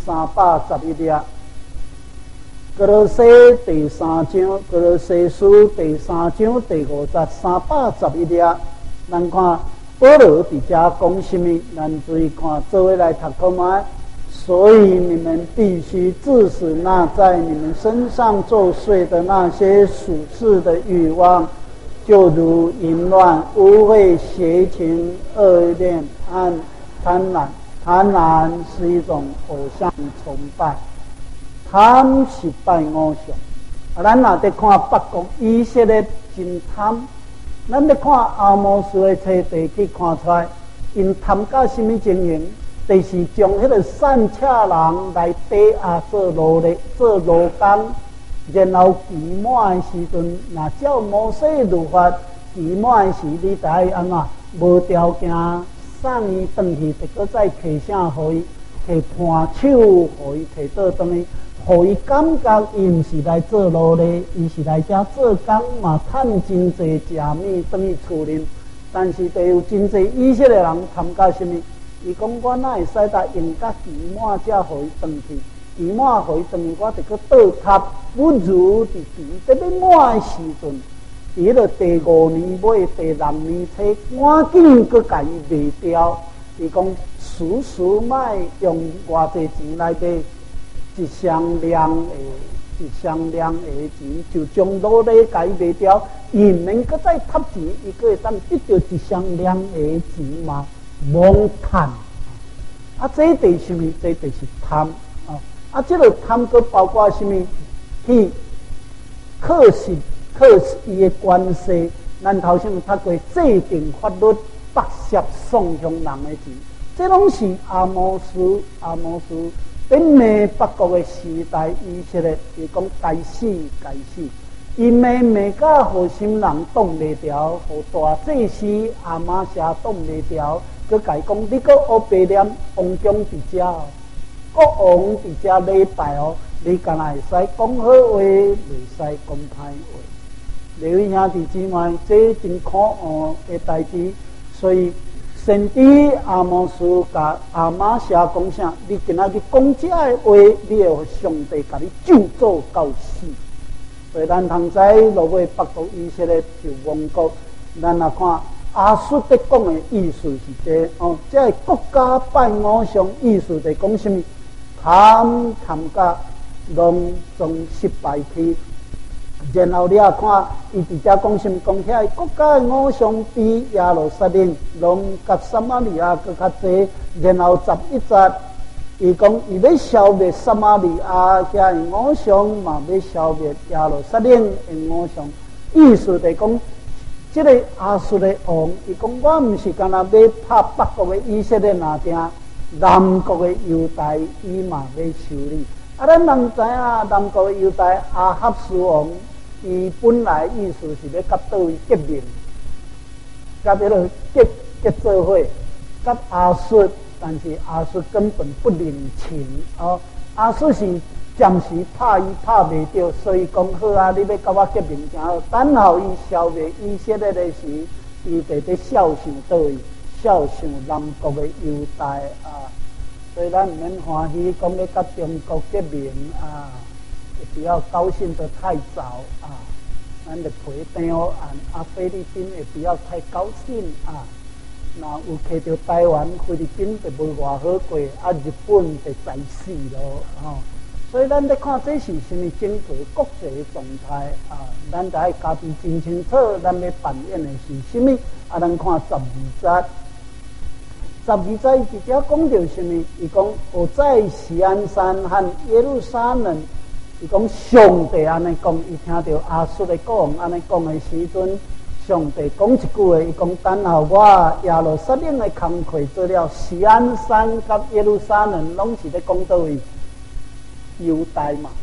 ，311页。哥罗西第3章，哥罗西书第3章第5节，311页。咱看保罗伫遮讲什么？咱注意看，做伙来读看卖。所以你们必须致死那在你们身上作祟的那些属世的欲望，就如淫乱、污秽、邪情、恶念和贪婪。贪婪是一种偶像崇拜。贪是拜偶像，咱若在看北国以色列真贪，咱在看阿摩斯的册地去看出来，因贪到什么情形？就是将迄个善车人来底下做奴隶、做奴工，然后期满的时阵，若照摩西律法，期满的时你知安怎？无条件送伊转去，得搁再摕啥互伊？摕盘手互伊摕倒转去。互伊感觉伊毋是来做奴隶，伊是来遮做工嘛，趁真济食米转去厝里。但是就有真济以色列人参加什么？伊讲我哪会使得用甲期满才互伊转去？期满互伊转去，我得去倒塌，不如伫期得要满的时阵，伊迄个第5年尾、第6年初，赶紧搁甲伊卖掉。伊讲叔叔卖用偌济钱来买。一箱量的钱，就将奴隶甲伊卖掉，伊毋免搁再ทั钱，伊搁会当得到一箱量的钱嘛，罔贪。这就是什么？这就是贪这个贪搁包括什么？去确实伊的关系。咱头先有读过制定法律、剥削送向人的钱，这拢是阿摩斯。在骂北国的时代，以色列伊讲该死，伊骂到互心人挡袂牢，互大祭司阿玛谢挡袂牢，佮甲伊讲，你佮学白念王宫伫遮国王伫遮礼拜你敢若会使讲好话，袂使讲歹话。各位兄弟姊妹，这真可恶的代志，所以。先知阿摩斯甲阿玛谢讲啥？你今仔日讲这个话，你会互上帝甲你咒诅到死。所以咱通知落尾北国以色列就亡国。咱来看阿述在讲的意思是这这个国家拜偶像，意思在讲什么？贪甲拢总失败去。然后你也看，伊直接讲什么？讲起来，国家的偶像比耶路撒冷拢甲撒玛利亚搁较济。然后11节，伊讲伊要消灭撒玛利亚遐的偶像，嘛要消灭耶路撒冷的偶像。意思就讲，这个亚述的王，伊讲我毋是干那要拍北国的以色列那定，南国的犹大伊嘛要修理。咱人知影南国的犹大阿哈斯王。伊本来意思是要甲倒位结盟，甲迄个结做伙，甲亚述，但是亚述根本不领情亚述是暂时拍伊拍袂着，所以讲好啊，你要甲我结盟真好。等候伊消灭以色列的时，伊就得孝顺倒位，孝顺南国的犹大所以咱毋免欢喜，讲要甲中国结盟也不要高兴得太早咱就陪定菲律宾也不要太高兴那有摕到台湾、菲律宾就无偌好过日本就在死咯所以咱在看这是什么整个国际的状态咱就要家己真清楚，咱要扮演的是什么咱看12节直接讲到什么？伊讲我在锡安山和耶路撒冷。伊讲上帝安尼讲，伊听到亚述的国王安尼讲的时阵，上帝讲一句话，伊讲等候我耶路撒冷的工课做了，锡安山甲耶路撒冷拢是咧讲到位犹大嘛，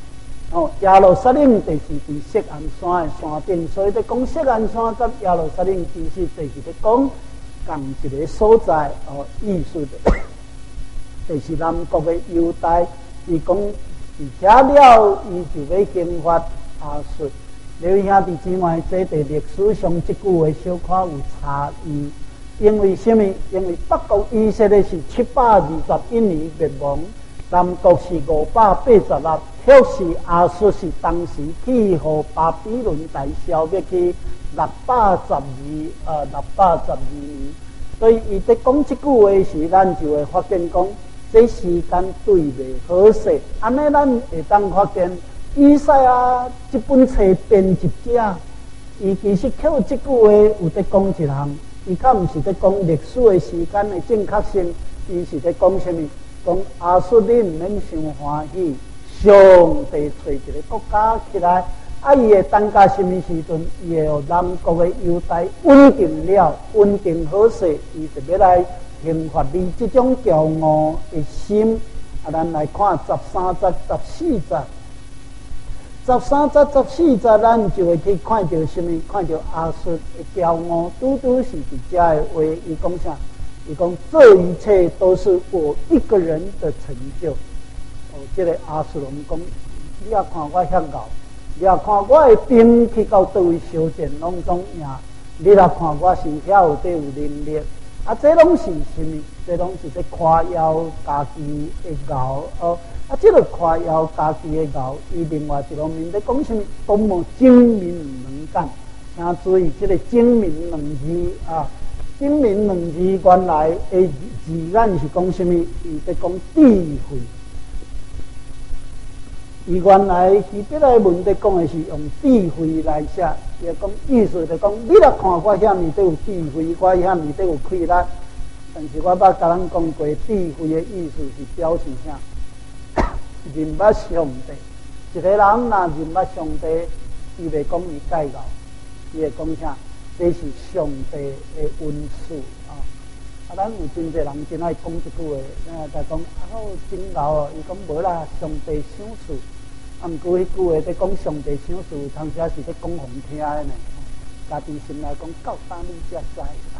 耶路撒冷就是伫锡安山的山顶，所以咧讲锡安山甲耶路撒冷其实就是咧讲同一个所在意思的，就是南国的犹大，伊讲是遐了，伊就要兴发亚述。刘兄弟姊妹，这在历史上即句话小可有差异，因为什么？因为北国以色列是721年灭亡，南国是586，或是亚述是当时去互巴比伦大消灭去612年，所以伊在讲即句话时，咱就会发现讲，这时间对袂好势。安尼咱会当发现。以赛亚这本册编辑者，伊其实靠这句话有在讲一项，伊较毋是在讲历史的时间的正确性，伊是在讲什么？讲亚述你毋免伤欢喜，上帝找一个国家起来，伊会等到什么时阵？伊会让南国的犹大稳定了，稳定好势，伊就要来刑罚你这种骄傲的心。咱来看13节、14节。13节、14节，咱就会去看到什么？看到亚述的骄傲，拄是伫遮的话，伊讲啥？伊讲这一切都是我一个人的成就。这个亚述人讲，你也看我遐敖，你也看我的兵去到倒位相战，拢总赢。你也看我是遐有能力。这拢是什么？这拢是在夸耀家己的敖这个夸耀家己的敖，伊另外一方面在讲什么？多么精明能干！请注意，这个精明两字精明两字原来的字眼是讲什么？伊在讲智慧。伊原来希伯来文在讲的是用智慧来写，伊讲意思就讲，你来看我遐尼都有智慧，我遐尼都有气力。但是我捌甲咱讲过，智慧的意思是表示啥？认捌上帝，一个人若认捌上帝，伊袂讲伊介绍，伊会讲啥？这是上帝的恩赐咱有真侪人真爱讲这句话，在讲真牛伊讲无啦，上帝赏赐。毋过迄句话在讲上帝赏赐，有当时是在讲互听的呢。家己心内讲到当你才知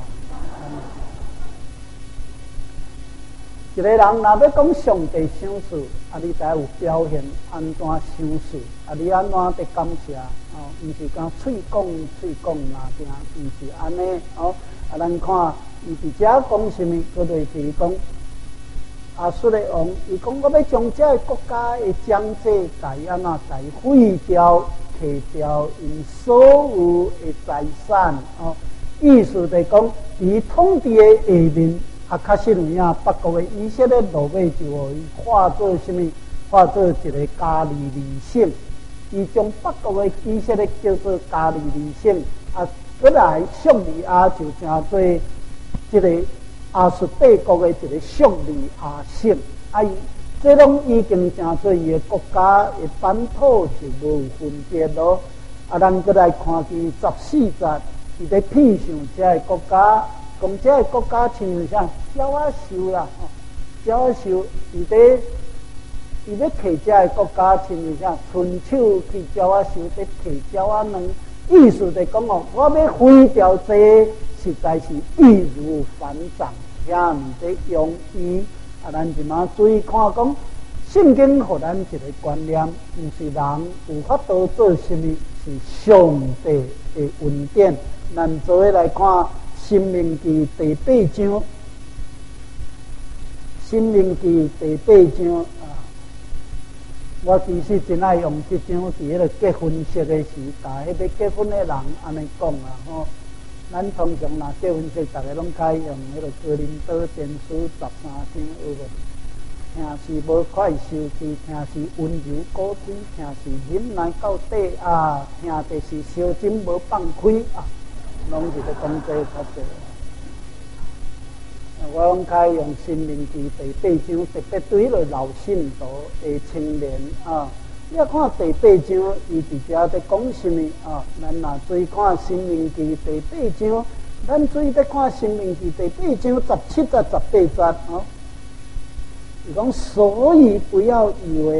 一个人若要讲上帝赏赐，你才有表现安怎赏赐，你安怎得感谢毋是讲嘴讲哪听，毋是安尼咱看伊伫遮讲什么？佢就是讲亚述的王，伊讲我要将这个国家的疆界改安怎改废掉、摕掉因所有的财产意思就是讲，伊统治的下面。确实有影，北国的以色列落尾就互伊化作什么？化作一个加利利省。伊将北国的以色列叫做加利利省，过来叙利亚就成做这个亚述帝国的一个叙利亚省。伊这拢已经成做伊的国家的版图就无有分别咯。咱过来看见14节，伊在品尝这个国家。讲这个国家亲像啥？鸟仔兽啦，鸟仔兽，伊要摕这个国家亲像啥？伸手去鸟仔兽，在摕鸟仔卵，意思就讲我要毁掉这，实在是易如反掌，遐尼在用意。咱即马注意看讲，圣经互咱一个观念，毋是人有法度做什么，是上帝的恩典。咱做伙来看。申命记第8章，申命记第8章我其实真爱用这章伫迄个结婚式的时代，迄个结婚的人安尼讲咱通常若结婚式，大家拢开用迄个哥林多前书13章有无？听是无快受气，听是温柔鼓吹，听是忍耐到底听就是小针无放开拢是在讲这较济。我拢开用申命记第8章，特别对迄个老信徒的青年你要看第8章，伊伫遮在讲什么咱若注意看申命记第8章，咱注意在看申命记第8章17节、18节伊讲，所以不要以为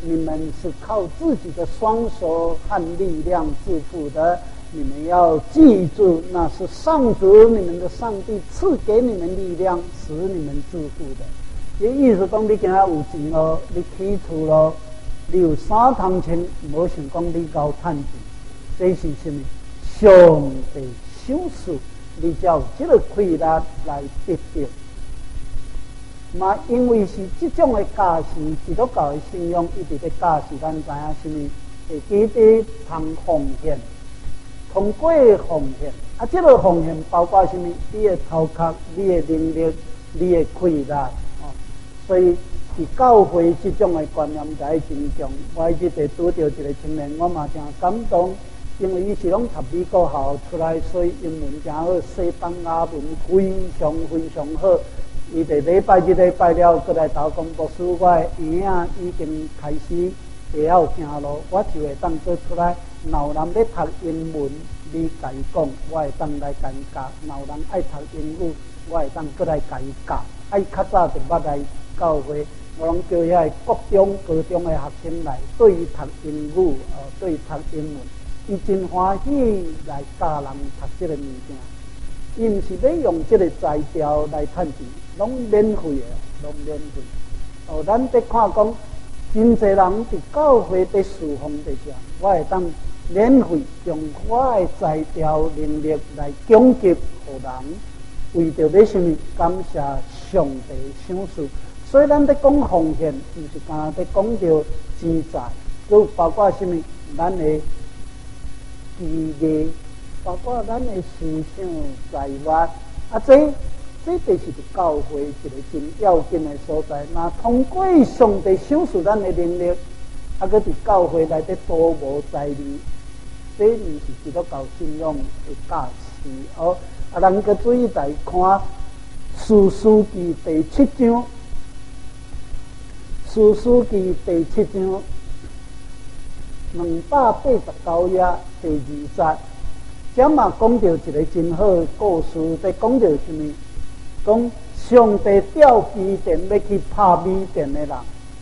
你们是靠自己的双手和力量致富的。你们要记住，那是上主你们的上帝赐给你们力量，使你们致富的。这意思讲，你今仔有钱咯，你起厝咯，你有3桶钱，无想讲你够趁钱，这是什么？上帝赏赐，你才有这个快乐来得到。嘛，因为是这种的教示，基督教的信仰一直在教示咱知影什么？会记得通奉献，通过奉献。啊，这个奉献包括什么？你的头壳、你的能力、你的快乐。所以，伫教会这种的观念才真重。我一直拄到一个青年，我嘛真感动，因为伊是拢读美国校出来，所以英文真好，西班牙文非常非常好。伊伫礼拜日礼拜了，过来投讲牧师，我的婴仔已经开始会晓行路，我就会当做出来。若有人要读英文，你甲伊讲，我会当来甲伊教；若有人爱读英语，我会当过来甲伊教。爱较早就捌来教会，我拢叫遐国中、高中的学生来，对伊读英语，对伊读英文，伊真欢喜来教人读这个物件。伊毋是要用这个材料来趁钱，拢免费的，拢免费。咱得看讲，真侪人伫教会伫侍奉伫遮，我会当免费用我的材料能力来供给互人，为着要什么？感谢上帝赏赐。所以咱在讲奉献，毋是干在讲到钱财，佮包括什么？咱的技艺，包括咱的思想财物，这就是教会一个真要紧的所在。那通过上帝赏赐咱的能力，啊，佮伫教会内底多无财力，这毋是基督教信仰的教示哦。啊，咱佮注意来看《士师记》第7章。士师记第7章289页第2节，这嘛讲到一个真好的故事，在讲到什么？讲上帝调基甸要去拍米甸的人，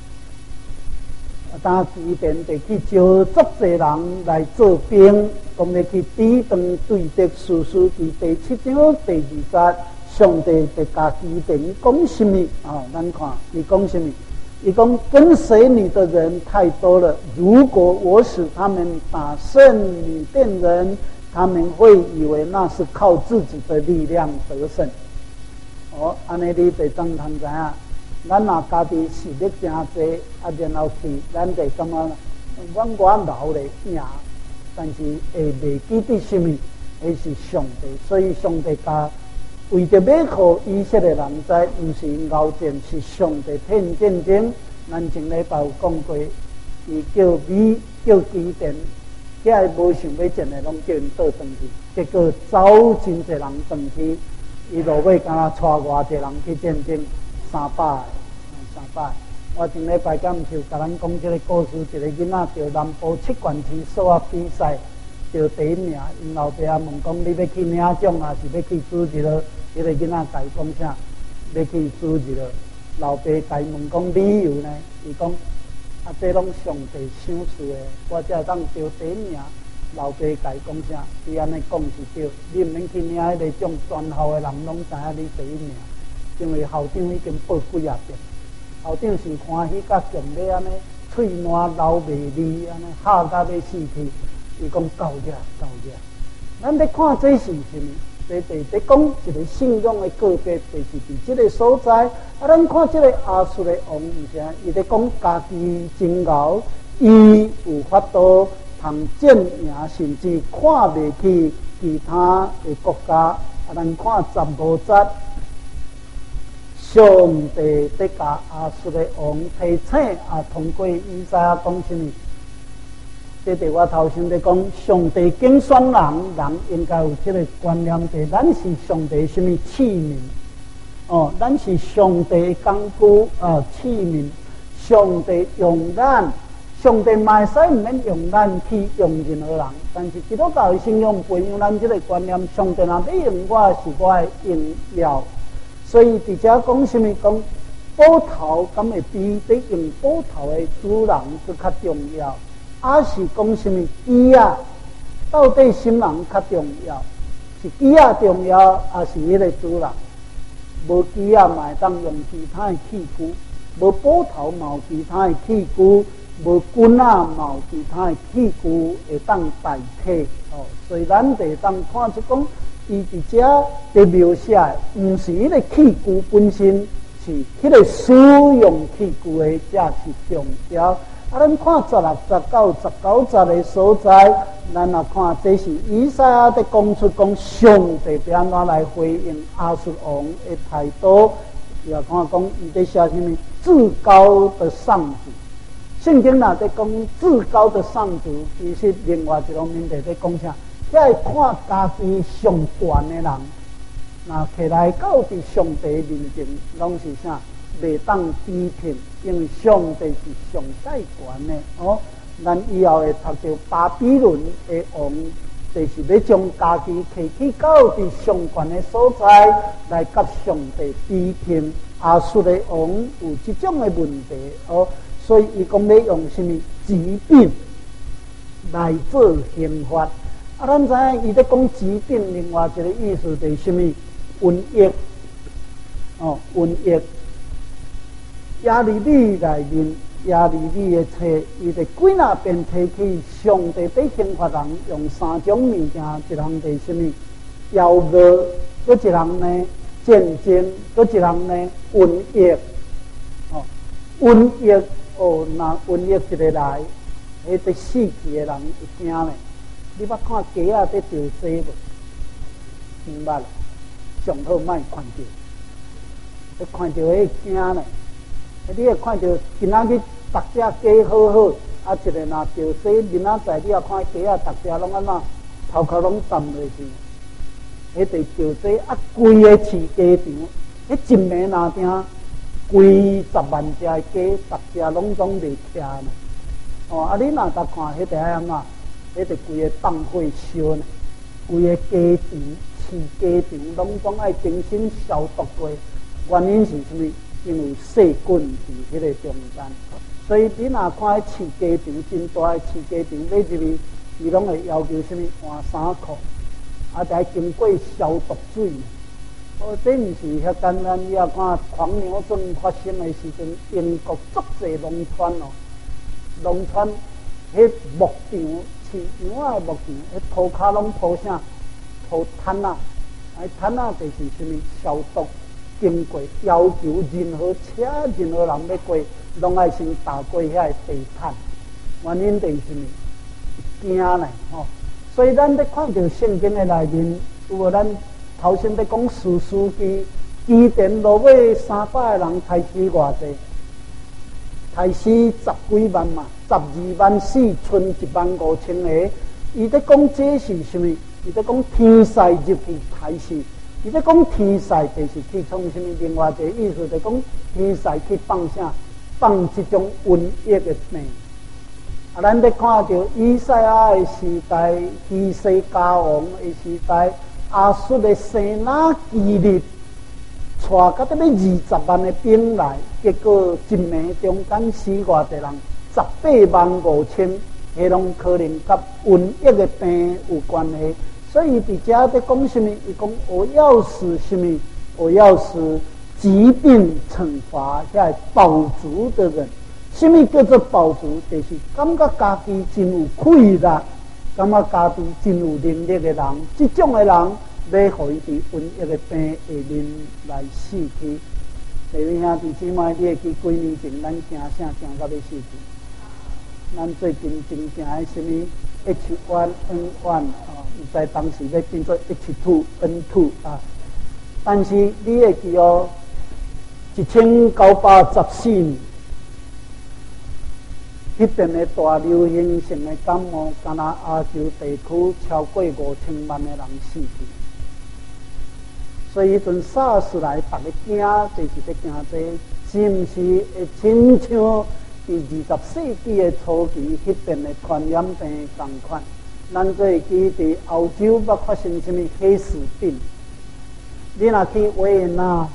当基甸就去招足侪人来做兵，讲要去抵挡对敌。士师记第7章第2节，上帝就甲基甸讲什么？咱看伊讲什么？伊讲跟随你的人太多了，如果我使他们打胜米甸人，他们会以为那是靠自己的力量得胜。安尼你就当通知影，咱若家己实力真济，然后去，咱就感觉我老咧赢，但是会袂记得什么？那是上帝，所以上帝甲为着要互以色列人知，毋是因熬战，是上帝骗战争。咱前礼拜有讲过，伊叫基甸，遐无想要战的，拢叫因倒转去，结果走真侪人转去。伊落尾敢若带偌济人去战争，300。我前礼拜敢毋是有甲咱讲这个故事，一个囡仔着南部7县市数学比赛着第1名，因老爸问讲你要去领奖啊，是要去主日了？迄个囡仔甲伊讲啥？要去主日了。老爸甲伊问讲理由呢？伊讲这拢上帝赏赐的，我才会当得第1名。老爸甲伊讲啥？伊安尼讲是对，你毋免去领迄个奖，全校的人拢知影你第1名，因为校长已经报几啊遍。校长是欢喜甲强烈安尼，喙烂流袂离，安尼吓甲要死去。伊讲够了。咱咧看这是什么？这在讲一个信仰的个别，就是伫这个所在。咱看这个亚述的王，毋是伊咧讲家己真敖，伊有法度通战赢，甚至看袂起其他的国家。咱看15节，上帝在甲亚述的王提醒，通过以赛亚讲什么？这对我头先在讲，上帝拣选人，人应该有这个观念，就是咱是上帝什么器皿？咱是上帝工具器皿。上帝用咱，上帝嘛会使毋免用咱去用任何人。但是基督教的信仰培养咱这个观念，上帝若要用我，是我的用了。所以伫遮讲什么？讲报头敢会比得用报头的主人佫较重要？还是讲什么机啊？到底什么人较重要？是机啊重要，还是迄个主人？无机啊，嘛会当用其他的器具；无报头，嘛有其他的器具；无棍啊，嘛有其他的器具会当代替。哦，所以咱会当看出讲，伊伫遮伫描写，毋是迄个器具本身，是迄个使用器具的才是重要。啊，咱看16、19、19节的所在，咱也看这是以赛亚在讲出讲上帝要安怎来回应亚述王的态度，也看讲伊在写什么至高的上主。圣经若在讲至高的上主，其实另外一方面在讲啥？在看家己上悬的人，那起来到伫上帝面前，拢是啥？袂当低品，因为上帝是上介悬的哦。咱以后会读到巴比伦的王，就是要将家己提起到伫上悬的所在，来甲上帝比拼。亚述的王有这种的问题哦，所以伊讲要用什么疾病来做刑罚。啊，咱知影伊在讲疾病，另外一个意思就是什么瘟疫哦，瘟疫。亚利米内面，亚利米的册，伊就几若遍提起上帝对刑罚人用3种物件，一项就是什么妖恶，搁一项呢战争，搁一项呢瘟疫。哦，瘟疫哦，那瘟疫一个来，迄得死去的人会惊咧。你捌看鸡仔在钓鸡无？唔捌啦，上好莫看到，你看到迄惊咧。你会看到今仔日逐只鸡好好，啊一个若钓西，明仔载你也看鸡啊，逐只拢安怎头壳拢沉落去。迄地钓西啊，规个饲鸡场，迄一暝若定规10万只的鸡，逐只拢总袂徛呢。哦，啊你若甲看迄地安怎？迄地规个放火烧呢，规个鸡场、饲鸡场拢总爱精心消毒过，原因是什么？因为细菌伫迄个中间，所以你若看迄饲鸡场真大诶饲鸡场，买入去，伊拢会要求什么换衫裤，啊，得经过消毒水。哦，这毋是遐简单。你也看狂牛症发生诶时阵，英国足侪农村哦，农村迄牧场饲牛仔诶牧场，迄涂骹拢铺啥？铺毯啊，毯啊就是什么消毒。经过要求，任何车、任何人要过，拢爱先打过遐个地毯。原因就是什么？惊咧吼。所以咱咧看到圣经的内面，有无咱头先咧讲士师记，基甸落尾300个人杀死偌济？杀死10几万嘛，12万死，剩15000个。伊咧讲这是什么？伊咧讲天使入去杀死。伊咧讲天使，就是去创什么？另外一个意思，就是讲天使去放啥？放这种瘟疫的病。啊，咱咧看到以赛亚的时代，希西家王的时代，亚述的先拿基立，带到要20万的兵来，结果一暝中间死偌济人，185000，迄拢可能甲瘟疫的病有关系。所以伫遮在讲什么？伊讲我要使什么？我要使疾病惩罚遐饱足的人。什么叫做饱足？就是感觉家己真有气力，感觉家己真有能力的人。这种的人，要互伊伫瘟疫的病下面来死去。弟兄兄弟姊妹，你会记几年前咱惊啥惊到要死去？咱最近真惊的什么 H1N1 在当时要变做 H2N2 啊，但是你会记哦，1914年，迄边的大流行性的感冒，敢若亚洲地区超过5000万的人死去，所以迄阵 SARS 来，大家惊，就是在惊这，是毋是会亲像伫20世纪的初期迄边的传染病同款？咱最记伫欧洲捌发生什么黑死病？你若去维也纳，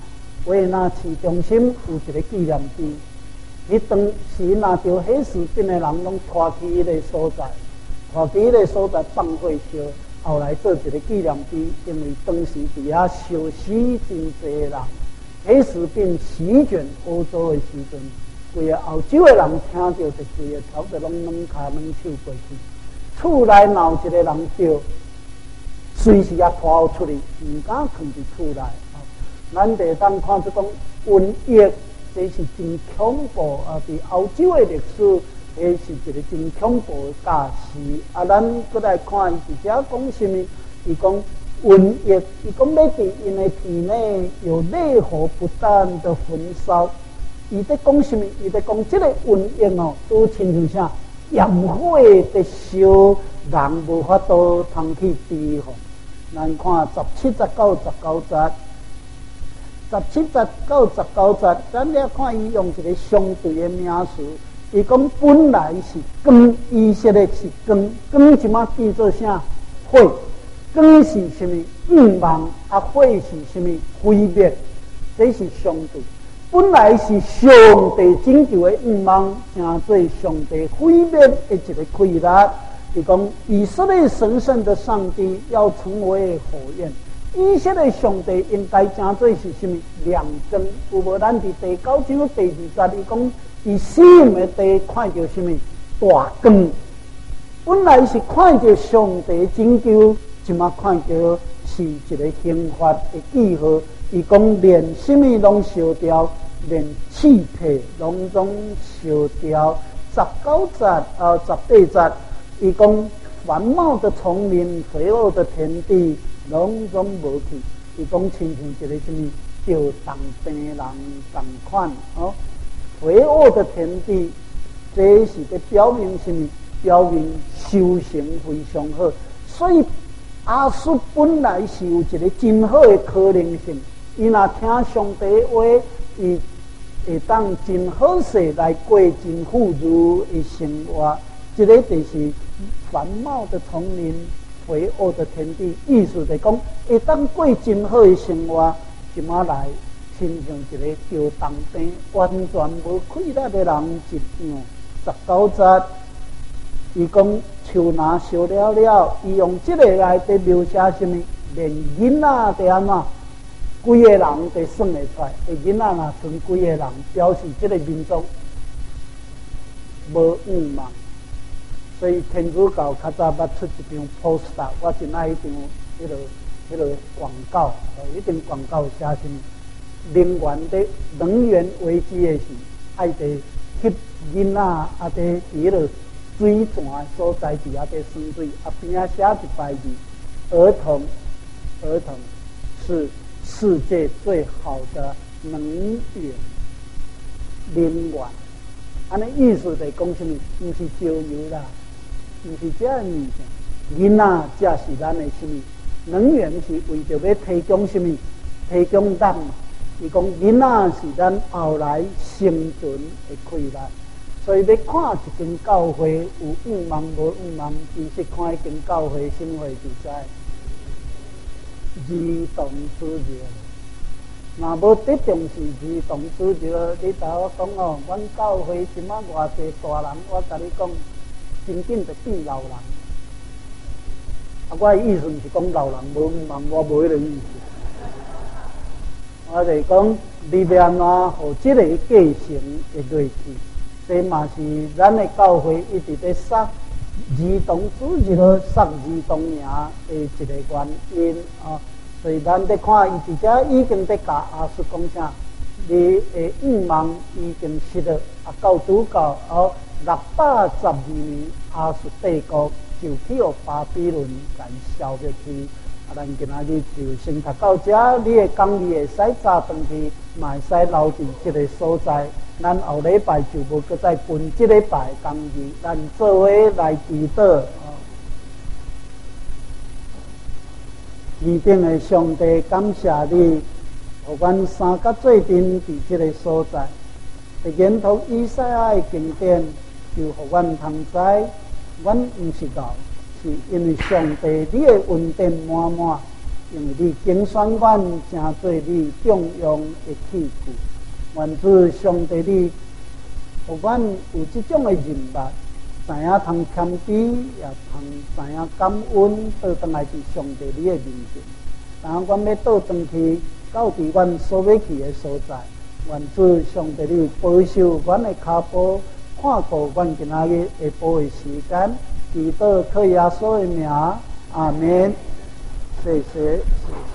维也纳市中心有一个纪念碑，伊当时拿着黑士兵的人拢拖去迄个所在，拖去迄个所在放火烧，后来做一个纪念碑，因为当时伫遐烧死真侪人，黑士兵席卷欧洲的时阵，规个欧洲的人听到就规个头就拢软骹软手过去，厝内闹一个人着，随时也拖出去，唔敢囥伫厝内。咱得当看出讲瘟疫，这是真恐怖啊！伫欧洲的历史，这是一个真恐怖的假事。啊，咱搁来看伊伫遮讲什么？伊讲瘟疫，伊讲要伫因的体内有烈火不断的焚烧。伊在讲什么？伊在讲这个瘟疫哦，都亲像啥？焰火在烧，人无法度通去治吼。咱看17、19、19节。17节到19节，咱了看伊用一个相对的名词。伊讲本来是光，伊说的是光，光即马变做啥？火。光是什么？暗芒啊，火是什么？毁灭。这是相对。本来是上帝拯救的暗芒，成做上帝毁灭的一个溃烂。伊讲以色列神圣的上帝要成为火焰。以色列上帝应该成做是什么亮光？有无？咱伫第9章第2节，伊讲伊死的地看到什么大光？本来是看到上帝拯救，即马看到是一个刑罚的记号。伊讲连什么拢烧掉，连气体拢烧掉。19节18节，伊讲繁茂的丛林、肥沃的田地。拢总无去，伊讲亲像一个什么吊当病人同款哦。肥沃的田地，这是在表明什么？表明修行非常好。所以阿叔本来是有一个真好的可能性，伊若听上帝的话，伊会当真好势来过真富足的生活。这个就是繁茂的丛林。肥沃的田地，意思就是讲，会当过真好的生活，即马来亲像一个吊当病、完全无快乐的人一样。19节，伊讲树若烧了了，伊用这个来在描写什么？连囡仔在安怎，几个人在算得出来？囡仔若剩几个人，表示这个民族无五嘛。所以天主教较早捌出一张 poster， 我真爱一张迄个广告，一张广告写什么？能源危机的时，爱在翕囡仔啊，在迄个水泉所在伫遐在生水，啊边仔写一排字：儿童是世界最好的能源。安尼意思就是讲什么？毋是石油啦。毋是这样物件，囡仔才是咱的什么？能源是为着要提供什么？提供咱。伊讲囡仔是咱后来生存的困难，所以要看一间教会有五忙无五忙，其实看一间教会生活就知。儿童自由，若无得重视儿童自由，你甲我讲哦，阮教会即马偌济大人，我甲你讲。真紧就变老人，我的意思是讲老人无忙，我无迄个意思。我就是讲，你要安怎互这个继承会落去？这嘛是咱的教会一直在杀儿童自由、杀儿童名的一个原因啊。所以咱在看伊伫遮已经在甲阿叔讲啥，你的五忙已经失了，到主教612年，亚述帝国就去互巴比伦甲伊消灭去。咱今仔日就先读到这，你的讲义会使早回去，嘛会使留伫这个所在。咱后礼拜就无搁再分这礼拜讲义，咱做伙来祈祷。天顶的上帝，感谢你，互阮三甲做阵伫这个所在，会研读以赛亚的经典。就互阮通知，阮毋是老，是因为上帝你的恩典满满， 因为你经选阮成做你重用的器具。愿主上帝你，互阮有即种的人物，知影通谦卑，也通知影感恩，倒转来伫上帝你的面前。当阮要倒转去，到伫阮所要去的所在，愿主上帝你保守阮的脚步，看顾阮今仔日下晡的时间，祈祷靠耶稣的名，阿门。谢谢。